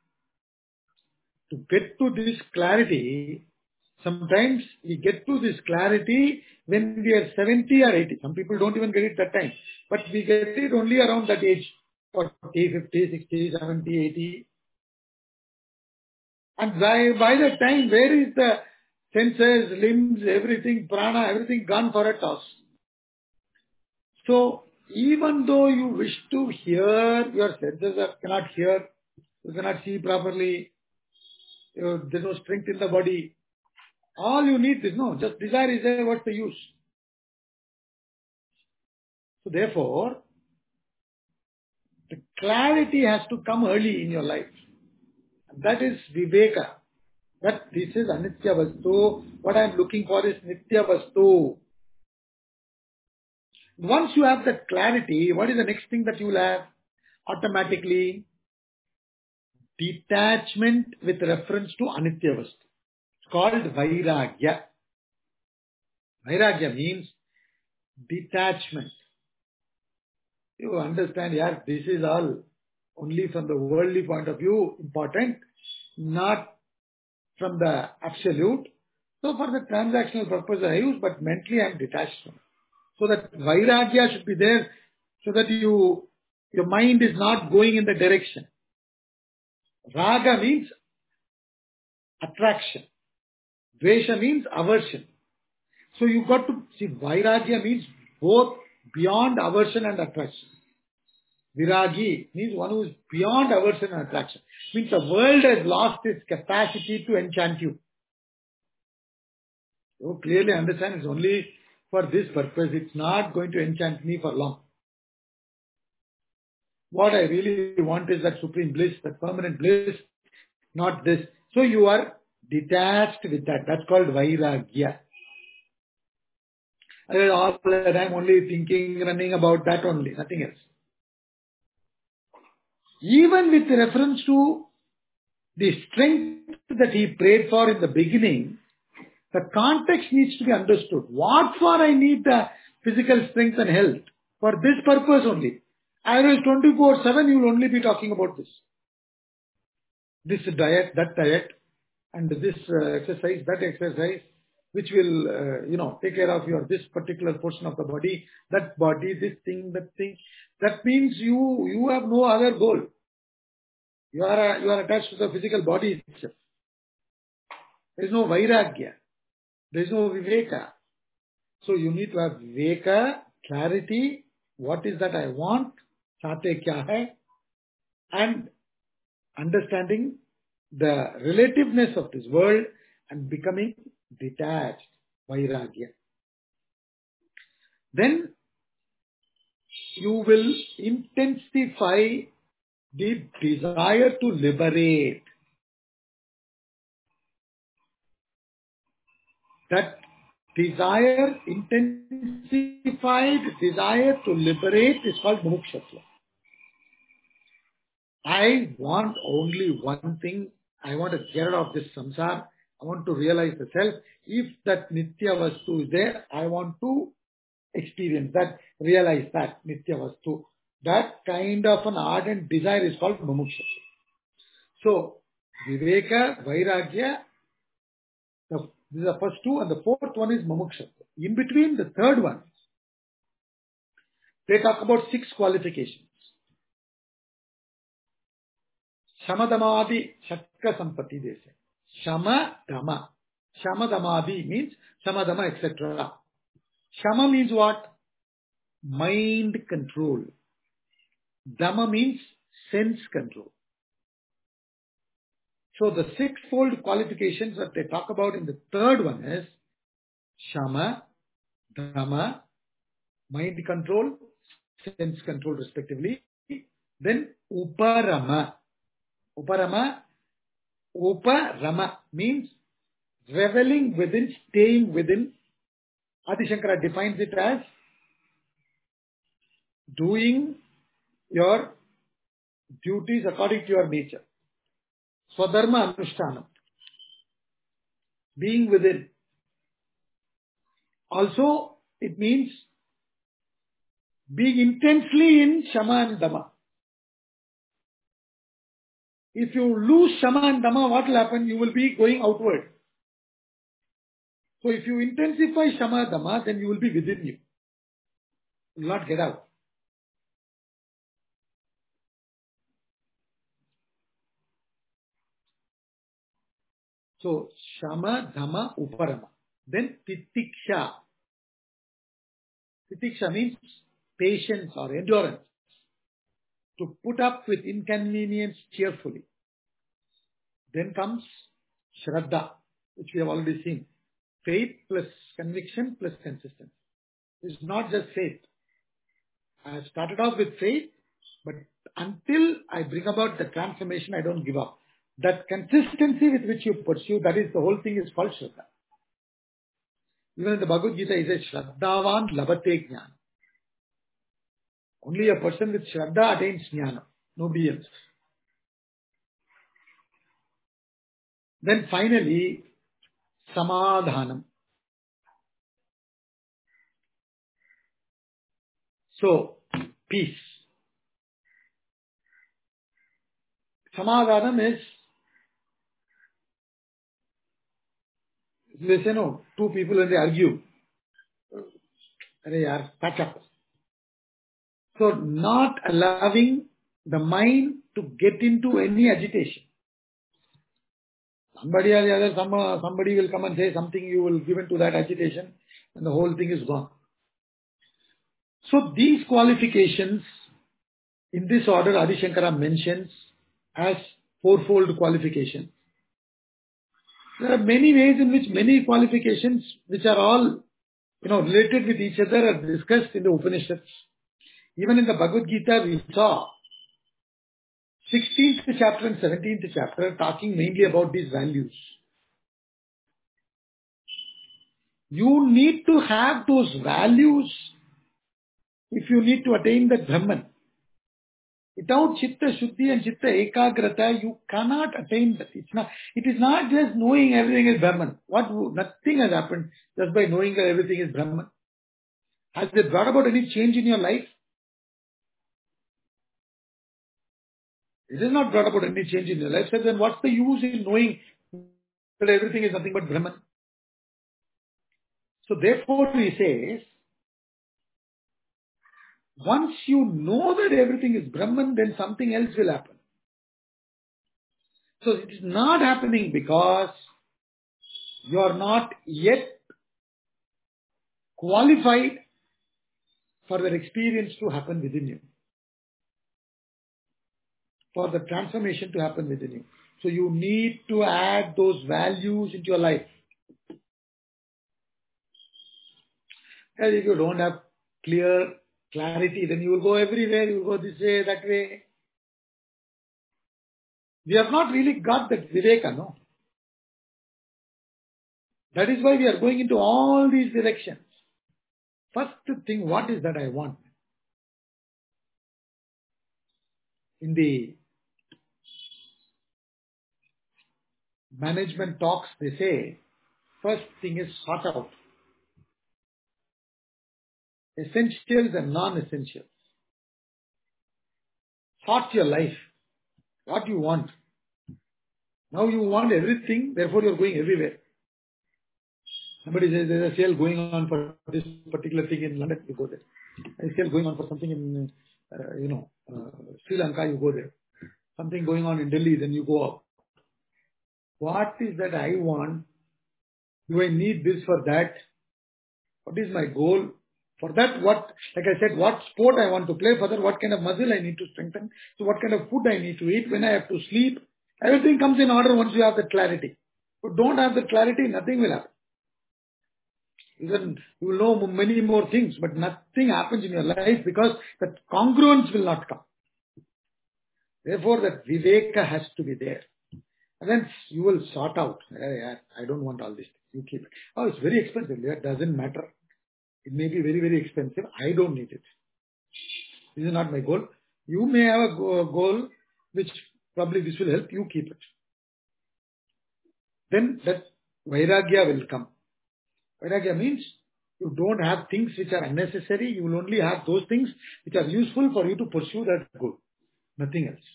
To get to this clarity, sometimes we get to this clarity when we are seventy or eighty. Some people don't even get it that time. But we get it only around that age. forty, fifty, sixty, seventy, eighty. And by, by that time, where is the senses, limbs, everything, prana, everything gone for a toss. So, even though you wish to hear, your senses are, cannot hear, you cannot see properly, you, there's no strength in the body. All you need is no, just desire is there, what's the use? So therefore, the clarity has to come early in your life. That is viveka. That this is anitya vastu. What I am looking for is nitya vastu. Once you have that clarity, what is the next thing that you will have? Automatically, detachment with reference to anitya vastu. It's called vairagya. Vairagya means detachment. You understand, yeah, this is all only from the worldly point of view important, not from the absolute. So for the transactional purpose I use, but mentally I am detached from it. So that vairagya should be there so that you, your mind is not going in the direction. Raga means attraction. Dvesha means aversion. So you got to see vairagya means both beyond aversion and attraction. Viragi means one who is beyond aversion and attraction. Means the world has lost its capacity to enchant you. You clearly understand it's only for this purpose. It's not going to enchant me for long. What I really want is that supreme bliss, that permanent bliss, not this. So you are detached with that. That's called vairagya. I was all the time only thinking, running about that only, nothing else. Even with reference to the strength that he prayed for in the beginning, the context needs to be understood. What for I need the physical strength and health? For this purpose only. Otherwise twenty-four seven you will only be talking about this. This diet, that diet, and this uh, exercise, that exercise, which will, uh, you know, take care of your, this particular portion of the body, that body, this thing, that thing. That means you, you have no other goal. You are, uh, you are attached to the physical body itself. There is no vairagya. There is no viveka. So you need to have viveka, clarity, what is that I want, chaate kya hai, and understanding the relativeness of this world and becoming detached, vairagya. Then you will intensify the desire to liberate. That desire, intensified desire to liberate is called mumukshasva. I want only one thing. I want to get out of this samsara. I want to realize the self. If that nitya vastu is there, I want to experience that, realize that nitya vastu. That kind of an ardent desire is called mumukshasva. So, viveka, vairagya, the, these are the first two, and the fourth one is mumukshasva. In between, the third one, they talk about six qualifications. Shamadamadi Shakka Sampati, they say. Shamadama. Shamadamadi means Shamadama, et cetera. Shama means what? Mind control. Dama means sense control. So the sixfold qualifications that they talk about in the third one is Shama, Dama, mind control, sense control respectively. Then Uparama. Uparama, Uparama means reveling within, staying within. Adi Shankara defines it as doing your duties according to your nature. Swadharma Anushthanam. Being within. Also, it means being intensely in Shama and Dama. If you lose Shama and Dama, what will happen? You will be going outward. So if you intensify Shama Dama, then you will be within you. You will not get out. So Shama, Dhamma, Uparama. Then Titiksha. Titiksha means patience or endurance. To put up with inconvenience cheerfully. Then comes Shraddha, which we have already seen. Faith plus conviction plus consistency. It's not just faith. I started off with faith, but until I bring about the transformation, I don't give up. That consistency with which you pursue, that is the whole thing is called Shraddha. Even in the Bhagavad Gita, it says, Shraddhavan labate jnana. Only a person with Shraddha attains jnana. Nobody else. Then finally, Samadhanam. So, peace. Samadhanam is, they say no, two people when they argue, they are patch up. So, not allowing the mind to get into any agitation. Somebody or the other, some, uh, somebody will come and say something, you will give into that agitation, and the whole thing is gone. So, these qualifications, in this order, Adi Shankara mentions as fourfold qualification. There are many ways in which many qualifications, which are all, you know, related with each other, are discussed in the Upanishads. Even in the Bhagavad Gita, we saw sixteenth chapter and seventeenth chapter talking mainly about these values. You need to have those values if you need to attain that Brahman. Without Chitta Shuddhi and Chitta Ekagrata, you cannot attain that. It's not, it is not just knowing everything is Brahman. What, nothing has happened just by knowing that everything is Brahman. Has it brought about any change in your life? It has not brought about any change in your life. So then what's the use in knowing that everything is nothing but Brahman? So therefore he says, once you know that everything is Brahman, then something else will happen. So it is not happening because you are not yet qualified for that experience to happen within you, for the transformation to happen within you. So you need to add those values into your life. And if you don't have clear clarity, then you will go everywhere, you will go this way, that way. We have not really got that viveka, no? That is why we are going into all these directions. First thing, what is that I want? In the management talks, they say, first thing is sort out essentials and non-essentials. Sort your life. What you want. Now you want everything, therefore you are going everywhere. Somebody says there's a sale going on for this particular thing in London, you go there. There's a sale going on for something in, uh, you know, uh, Sri Lanka, you go there. Something going on in Delhi, then you go up. What is that I want? Do I need this for that? What is my goal? For that, what, like I said, what sport I want to play, for that, what kind of muscle I need to strengthen, so what kind of food I need to eat, when I have to sleep. Everything comes in order once you have the clarity. If you don't have the clarity, nothing will happen. Even you will know many more things, but nothing happens in your life because that congruence will not come. Therefore, that viveka has to be there. And then you will sort out. I don't want all this. You keep it. Oh, it's very expensive. It doesn't matter. It may be very, very expensive. I don't need it. This is not my goal. You may have a goal which probably this will help. You keep it. Then that vairagya will come. Vairagya means you don't have things which are unnecessary. You will only have those things which are useful for you to pursue that goal. Nothing else.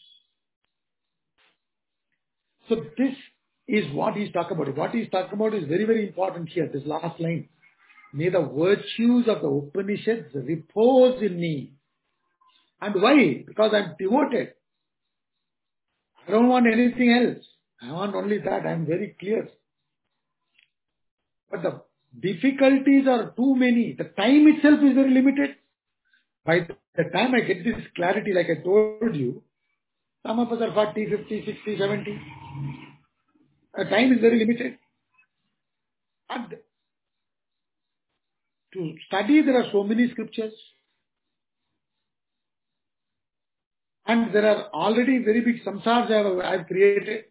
So this is what he's talking about. What he's talking about is very, very important here. This last line. May the virtues of the Upanishads repose in me. And why? Because I'm devoted. I don't want anything else. I want only that. I'm very clear. But the difficulties are too many. The time itself is very limited. By the time I get this clarity, like I told you, some of us are forty, fifty, sixty, seventy. The time is very limited. And to study, there are so many scriptures. And there are already very big samsars I have, I have created.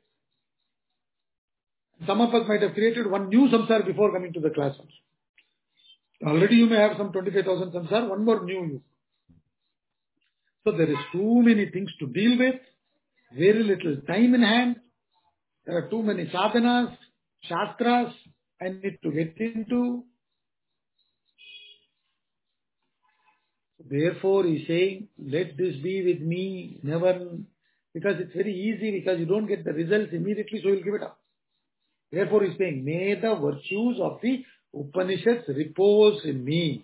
Some of us might have created one new samsar before coming to the class also. Already you may have some twenty-five thousand samsar, one more new you. So there is too many things to deal with, very little time in hand. There are too many sadhanas, shastras I need to get into. Therefore he is saying, let this be with me, never, because it's very easy, because you don't get the results immediately, so you'll give it up. Therefore he is saying, may the virtues of the Upanishads repose in me.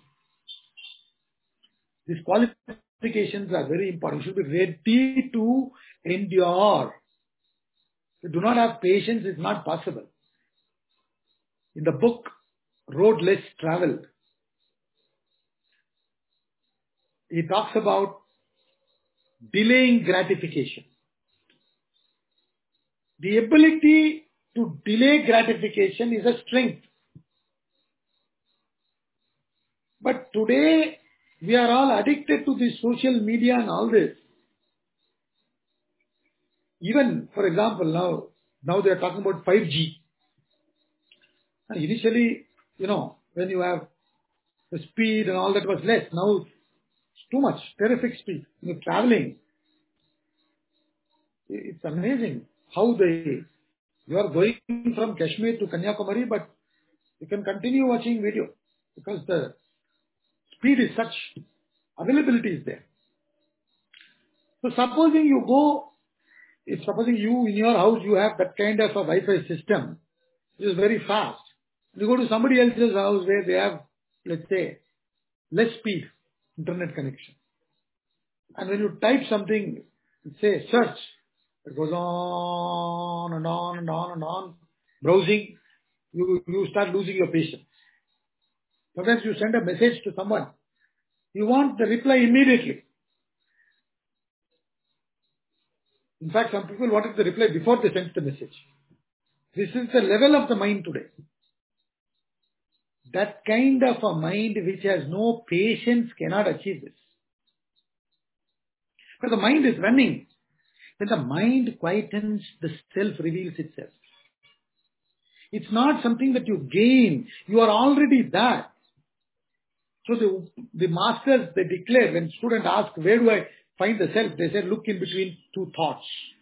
These qualifications are very important. You should be ready to endure. If you do not have patience, it's not possible. In the book, Road Less Traveled, he talks about delaying gratification. The ability to delay gratification is a strength. But today, we are all addicted to this social media and all this. Even, for example, now, now they are talking about five G. Initially, you know, when you have the speed and all that was less. Now it's too much, terrific speed. You're traveling. It's amazing how they, you are going from Kashmir to Kanyakumari, but you can continue watching video because the speed is such, availability is there. So supposing you go, if supposing you in your house you have that kind of a Wi-Fi system, which is very fast. You go to somebody else's house where they have, let's say, less speed internet connection. And when you type something, say search, it goes on and on and on and on. Browsing, you, you start losing your patience. Sometimes you send a message to someone, you want the reply immediately. In fact, some people wanted the reply before they sent the message. This is the level of the mind today. That kind of a mind which has no patience cannot achieve this. But the mind is running. When the mind quietens, the self reveals itself. It's not something that you gain. You are already that. So the, the masters, they declare, when students ask, where do I find the self? They say, look in between two thoughts.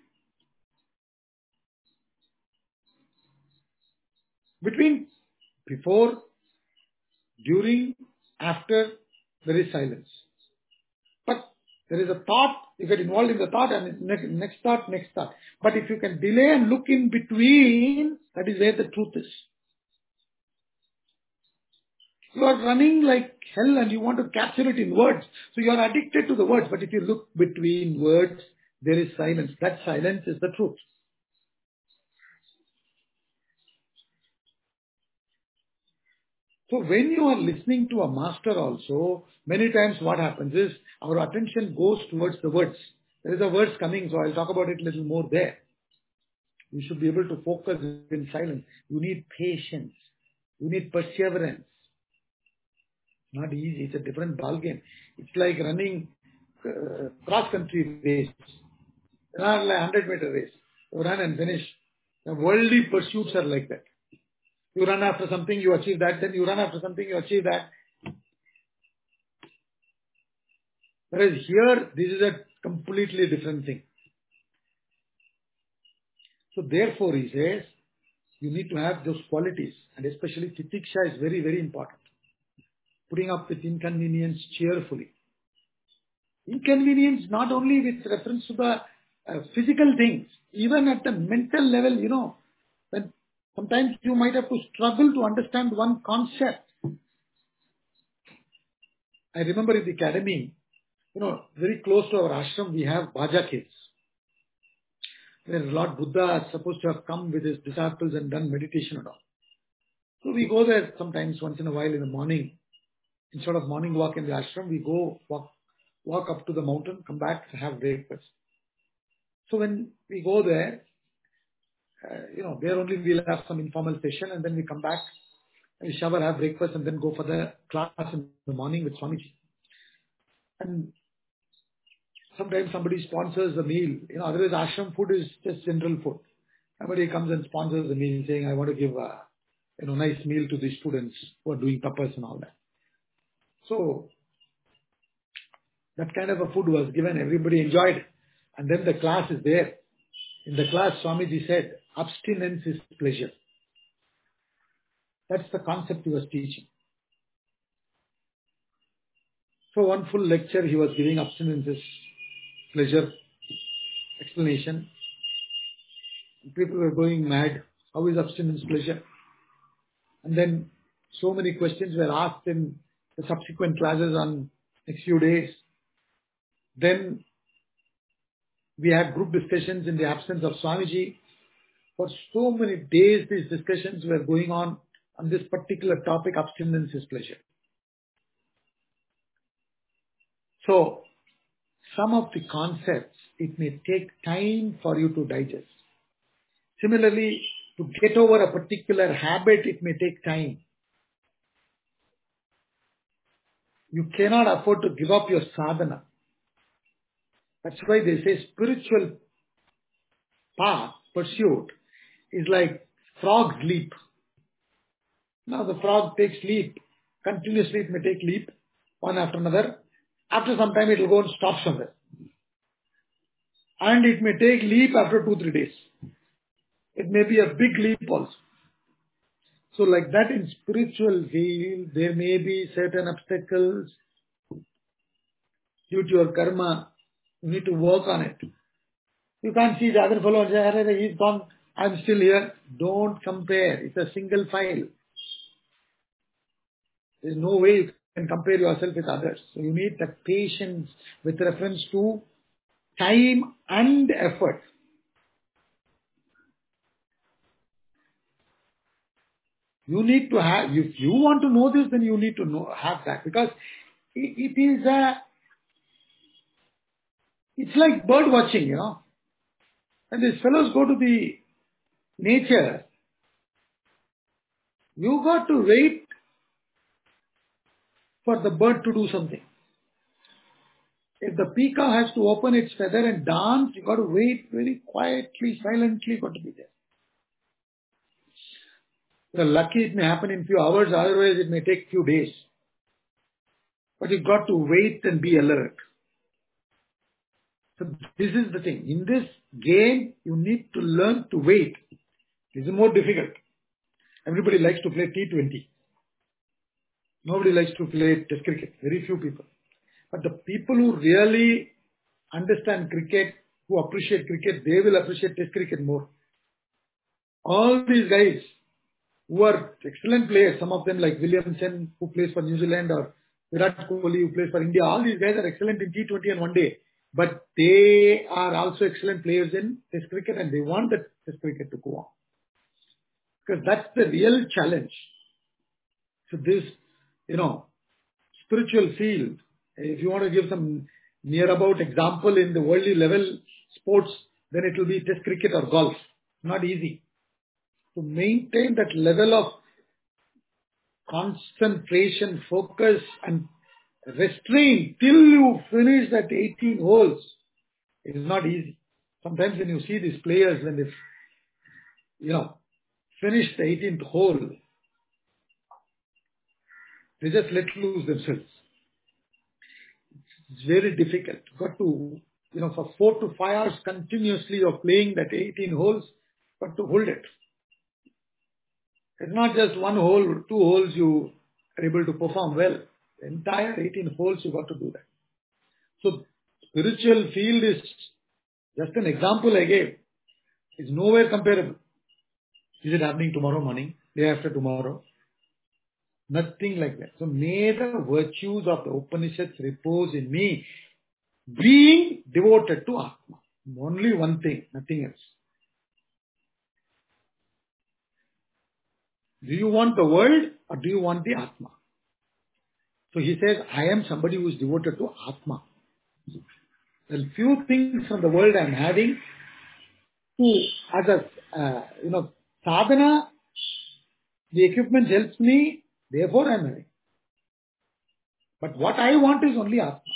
Between, before, during, after, there is silence. But there is a thought, you get involved in the thought and next, next thought, next thought. But if you can delay and look in between, that is where the truth is. You are running like hell and you want to capture it in words. So you are addicted to the words. But if you look between words, there is silence. That silence is the truth. So when you are listening to a master also, many times what happens is our attention goes towards the words. There is a verse coming, so I'll talk about it a little more there. You should be able to focus in silence. You need patience. You need perseverance. Not easy. It's a different ball game. It's like running uh, cross-country race. Not like one hundred meter race. You run and finish. The worldly pursuits are like that. You run after something, you achieve that. Then you run after something, you achieve that. Whereas here, this is a completely different thing. So therefore, he says, you need to have those qualities. And especially titiksha is very, very important. Putting up with inconvenience cheerfully. Inconvenience not only with reference to the uh, physical things, even at the mental level, you know, when sometimes you might have to struggle to understand one concept. I remember in the academy, you know, very close to our ashram, we have Bhaja caves, where Lord Buddha is supposed to have come with his disciples and done meditation and all. So we go there sometimes once in a while in the morning. Instead of morning walk in the ashram, we go walk, walk up to the mountain, come back, have breakfast. So when we go there, uh, you know, there only we'll have some informal session and then we come back, and we shower, have breakfast and then go for the class in the morning with Swamiji. And sometimes somebody sponsors the meal. You know, otherwise ashram food is just general food. Somebody comes and sponsors the meal saying, I want to give a you know, nice meal to the students who are doing tapas and all that. So that kind of a food was given, everybody enjoyed it. And then the class is there. In the class, Swamiji said, abstinence is pleasure. That's the concept he was teaching. So one full lecture he was giving abstinence is pleasure explanation. People were going mad. How is abstinence pleasure? And then so many questions were asked in the subsequent classes on next few days. Then we had group discussions in the absence of Swamiji. For so many days, these discussions were going on on this particular topic, abstinence is pleasure. So, some of the concepts, it may take time for you to digest. Similarly, to get over a particular habit, it may take time. You cannot afford to give up your sadhana. That's why they say spiritual path, pursuit, is like frog's leap. Now the frog takes leap continuously it may take leap, one after another. After some time it will go and stop somewhere. And it may take leap after two, three days. It may be a big leap also. So like that in spiritual field, there may be certain obstacles due to your karma. You need to work on it. You can't see the other fellow and say, "Arre, he's gone, I'm still here." Don't compare. It's a single file. There's no way you can compare yourself with others. So you need that patience with reference to time and effort. You need to have, if you want to know this, then you need to know, have that. Because it, it is a, it's like bird watching, you know. When these fellows go to the nature, you got to wait for the bird to do something. If the peacock has to open its feather and dance, you got to wait very quietly, silently, got to be there. You're lucky it may happen in few hours, otherwise it may take few days. But you've got to wait and be alert. So this is the thing. In this game, you need to learn to wait. This is more difficult. Everybody likes to play T twenty. Nobody likes to play Test cricket. Very few people. But the people who really understand cricket, who appreciate cricket, they will appreciate Test cricket more. All these guys who are excellent players, some of them like Williamson, who plays for New Zealand, or Virat Kohli, who plays for India, all these guys are excellent in T twenty and one day. But they are also excellent players in Test cricket, and they want the Test cricket to go on. Because that's the real challenge. So this, you know, spiritual field, if you want to give some near about example in the worldly level sports, then it will be Test cricket or golf. Not easy. To maintain that level of concentration, focus and restraint till you finish that eighteen holes, it is not easy. Sometimes when you see these players, when they, you know, finish the eighteenth hole, they just let loose themselves. It's very difficult. Got to, you know, for four to five hours continuously of playing that eighteen holes, got to hold it. It's not just one hole, two holes you are able to perform well. The entire eighteen holes you got to do that. So spiritual field is just an example I gave. It's nowhere comparable. Is it happening tomorrow morning, day after tomorrow? Nothing like that. So may the virtues of the Upanishads repose in me, being devoted to Atma. Only one thing, nothing else. Do you want the world or do you want the Atma? So he says, I am somebody who is devoted to Atma. The few things from the world I am having to, as a, uh, you know, sadhana, the equipment helps me, therefore I am having. But what I want is only Atma.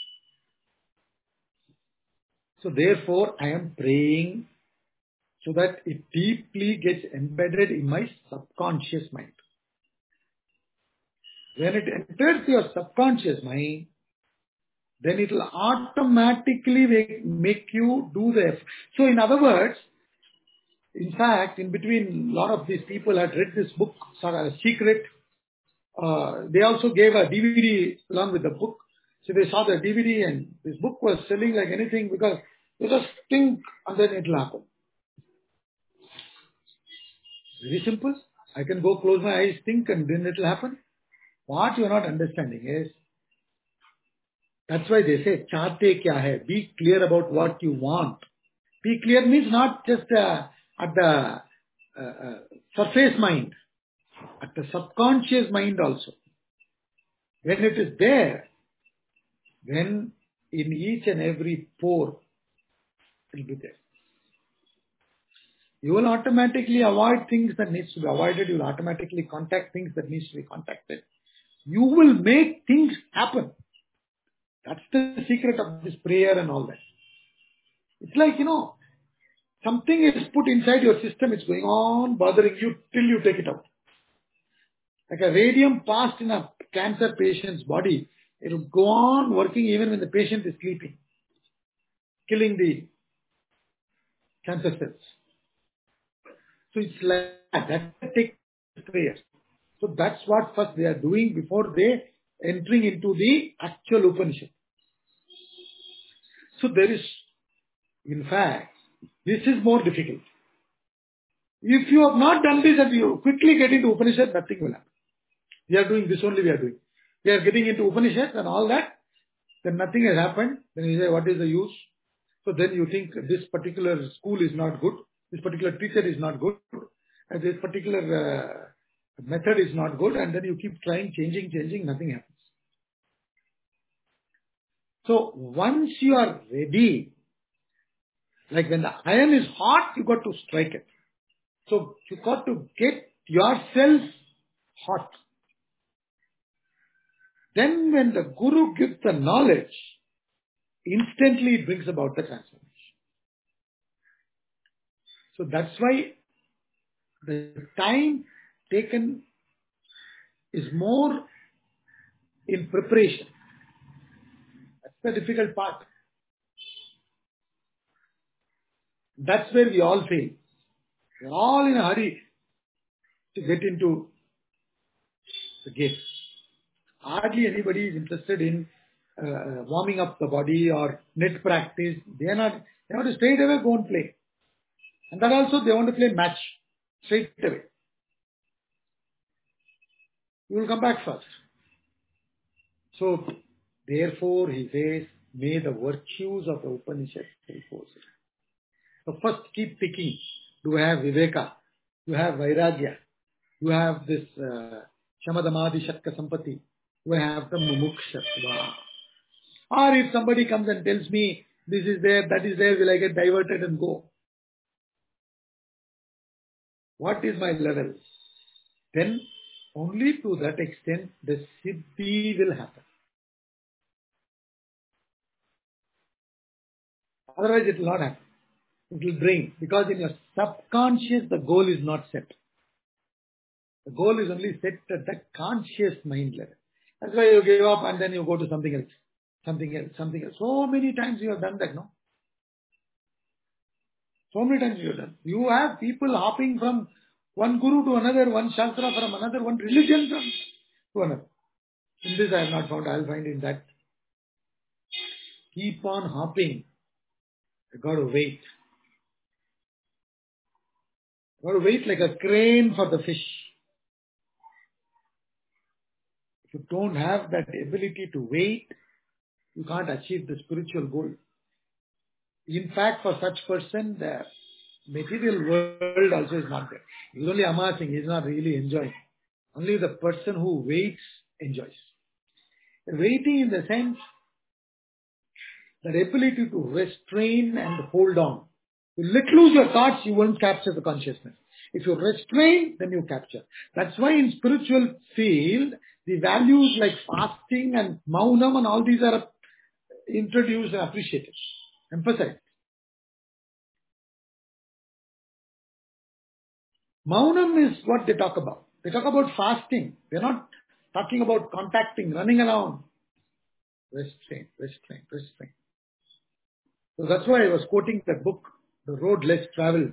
So therefore I am praying so that it deeply gets embedded in my subconscious mind. When it enters your subconscious mind, then it will automatically make, make you do the effort. So in other words, in fact, in between, a lot of these people had read this book, sorry, Secret. Uh, they also gave a D V D along with the book. So they saw the D V D and this book was selling like anything because they just think and then it will happen. Very simple. I can go close my eyes, think and then it will happen. What you are not understanding is, that's why they say, chaate kya hai? Be clear about what you want. Be clear means not just uh, at the uh, uh, surface mind, at the subconscious mind also. When it is there, then in each and every pore, it will be there. You will automatically avoid things that needs to be avoided. You will automatically contact things that needs to be contacted. You will make things happen. That's the secret of this prayer and all that. It's like, you know, something is put inside your system, it's going on bothering you till you take it out. Like a radium passed in a cancer patient's body, it will go on working even when the patient is sleeping, killing the cancer cells. So it's like that. That takes prayers. So that's what first they are doing before they entering into the actual Upanishad. So there is, in fact, this is more difficult. If you have not done this and you quickly get into Upanishad, nothing will happen. We are doing this only we are doing. We are getting into Upanishad and all that, then nothing has happened. Then you say, what is the use? So then you think this particular school is not good, this particular teacher is not good, and this particular uh, method is not good, and then you keep trying, changing, changing, nothing happens. So once you are ready, like when the iron is hot, you got to strike it. So you got to get yourself hot. Then when the Guru gives the knowledge, instantly it brings about the transformation. So that's why the time taken is more in preparation. That's the difficult part. That's where we all fail. We're all in a hurry to get into the gates. Hardly anybody is interested in uh, warming up the body or net practice. They are not. They want to straight away go and play. And that also they want to play match straight away. You will come back first. So, therefore, he says, may the virtues of the Upanishad repose. So first keep thinking, do I have Viveka? Do I have Vairagya? Do I have this uh, Shamadamadi Shatka Sampati? Do I have the Mumukshasva? Or if somebody comes and tells me, this is there, that is there, will I get diverted and go? What is my level? Then only to that extent the Siddhi will happen. Otherwise it will not happen. It will bring, because in your subconscious the goal is not set. The goal is only set at the conscious mind level. That's why you give up and then you go to something else. Something else, something else. So many times you have done that, no? So many times you have done. You have people hopping from one guru to another, one shastra from another, one religion from to another. In this I have not found, I will find in that. Keep on hopping. You got to wait. You got to wait like a crane for the fish. If you don't have that ability to wait, you can't achieve the spiritual goal. In fact, for such person, the material world also is not there. He's only amassing, he's not really enjoying. Only the person who waits enjoys. Waiting in the sense, that ability to restrain and hold on. You let loose your thoughts, you won't capture the consciousness. If you restrain, then you capture. That's why in spiritual field, the values like fasting and maunam and all these are introduced and appreciated, emphasized. Maunam is what they talk about. They talk about fasting. They're not talking about contacting, running around. Restrain, restrain, restrain. So that's why I was quoting that book, The Road Less Traveled.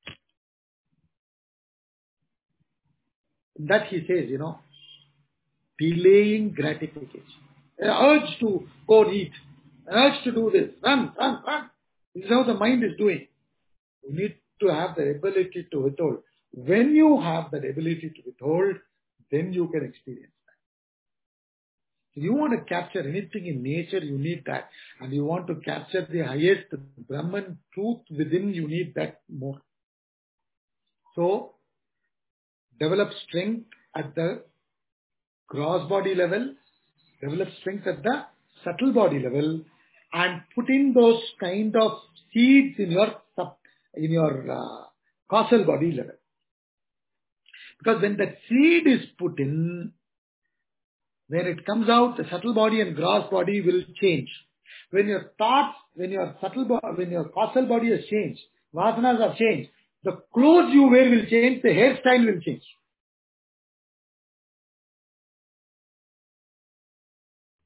In that he says, you know, delaying gratification. An urge to go and eat. An urge to do this. Run, run, run. This is how the mind is doing. You need to have the ability to withhold. When you have that ability to withhold, then you can experience that. If you want to capture anything in nature, you need that. And you want to capture the highest Brahman truth within, you need that more. So, develop strength at the gross body level, develop strength at the subtle body level, and put in those kind of seeds in your sub, in your uh, causal body level. Because when that seed is put in, when it comes out, the subtle body and gross body will change. When your thoughts, when your subtle body, when your causal body has changed, vasanas have changed, the clothes you wear will change, the hairstyle will change.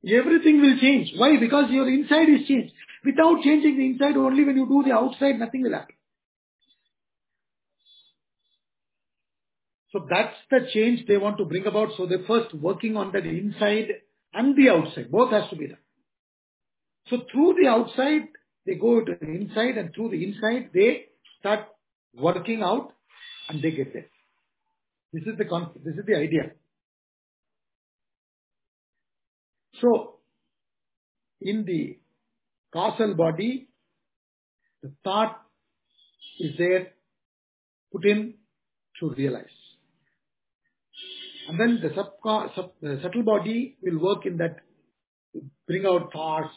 everything will change. Why? Because your inside is changed. Without changing the inside, only when you do the outside, nothing will happen. So that's the change they want to bring about. So they're first working on the inside and the outside. Both has to be done. So through the outside, they go to the inside, and through the inside, they start working out and they get there. This is the concept. This is the idea. So in the causal body, the thought is there, put in to realize. And then the sub, sub, the subtle body will work in that, bring out thoughts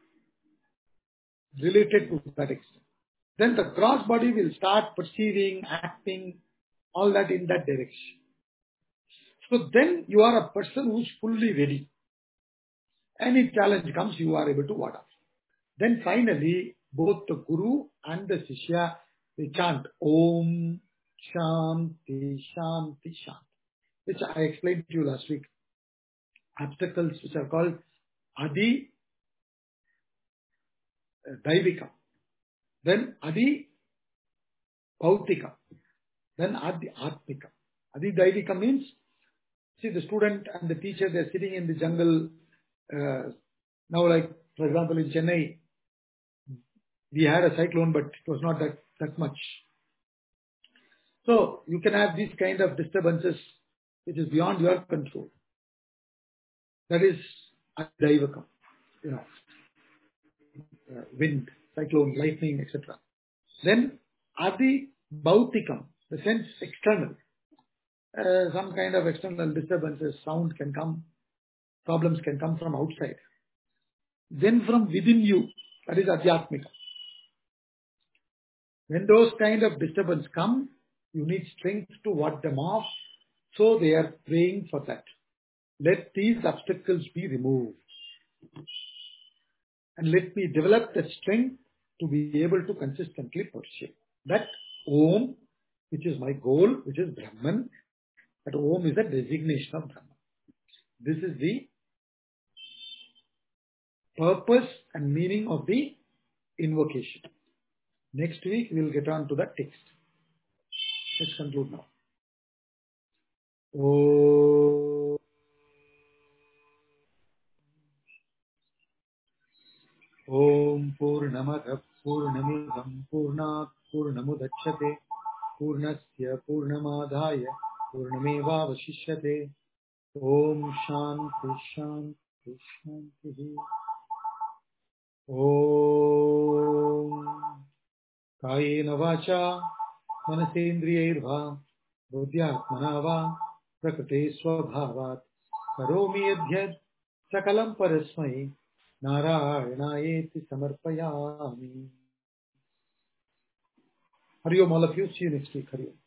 related to that extent. Then the gross body will start perceiving, acting, all that in that direction. So then you are a person who is fully ready. Any challenge comes, you are able to ward off. Then finally, both the Guru and the Shishya, they chant Om Shanti Shanti Shanti, which I explained to you last week. Obstacles which are called Adi Daivika, then Adi Bhautika, then Adi Atmika. Adi Daivika means, see, the student and the teacher, they are sitting in the jungle. Uh, now, like, for example, in Chennai, we had a cyclone, but it was not that, that much. So, you can have these kind of disturbances which is beyond your control. That is Daivakam, you know, uh, wind, cyclone, lightning, et cetera. Then Adi Bhautikam, the sense external. Uh, some kind of external disturbances, sound can come, problems can come from outside. Then from within you, that is Adhyatmika. When those kind of disturbance come, you need strength to ward them off. So they are praying for that. Let these obstacles be removed. And let me develop the strength to be able to consistently pursue. That Om, which is my goal, which is Brahman, that Om is a designation of Brahman. This is the purpose and meaning of the invocation. Next week we will get on to the text. Let's conclude now. Om Om Purnamada Purnamidam Purnat Purnamudachyate Purnasya Purnamadhaya Purnameva Vashishyate. Om Shanti Shanti Shanti. Om Kayena Vacha Manasendriyairbha Buddhyatmana va Prakate Swabhavat Karomi Adhyad Sakalam Parasmai Narayanaeti Samarpayami. Hari Om, all of you. See you next week. Hari Om.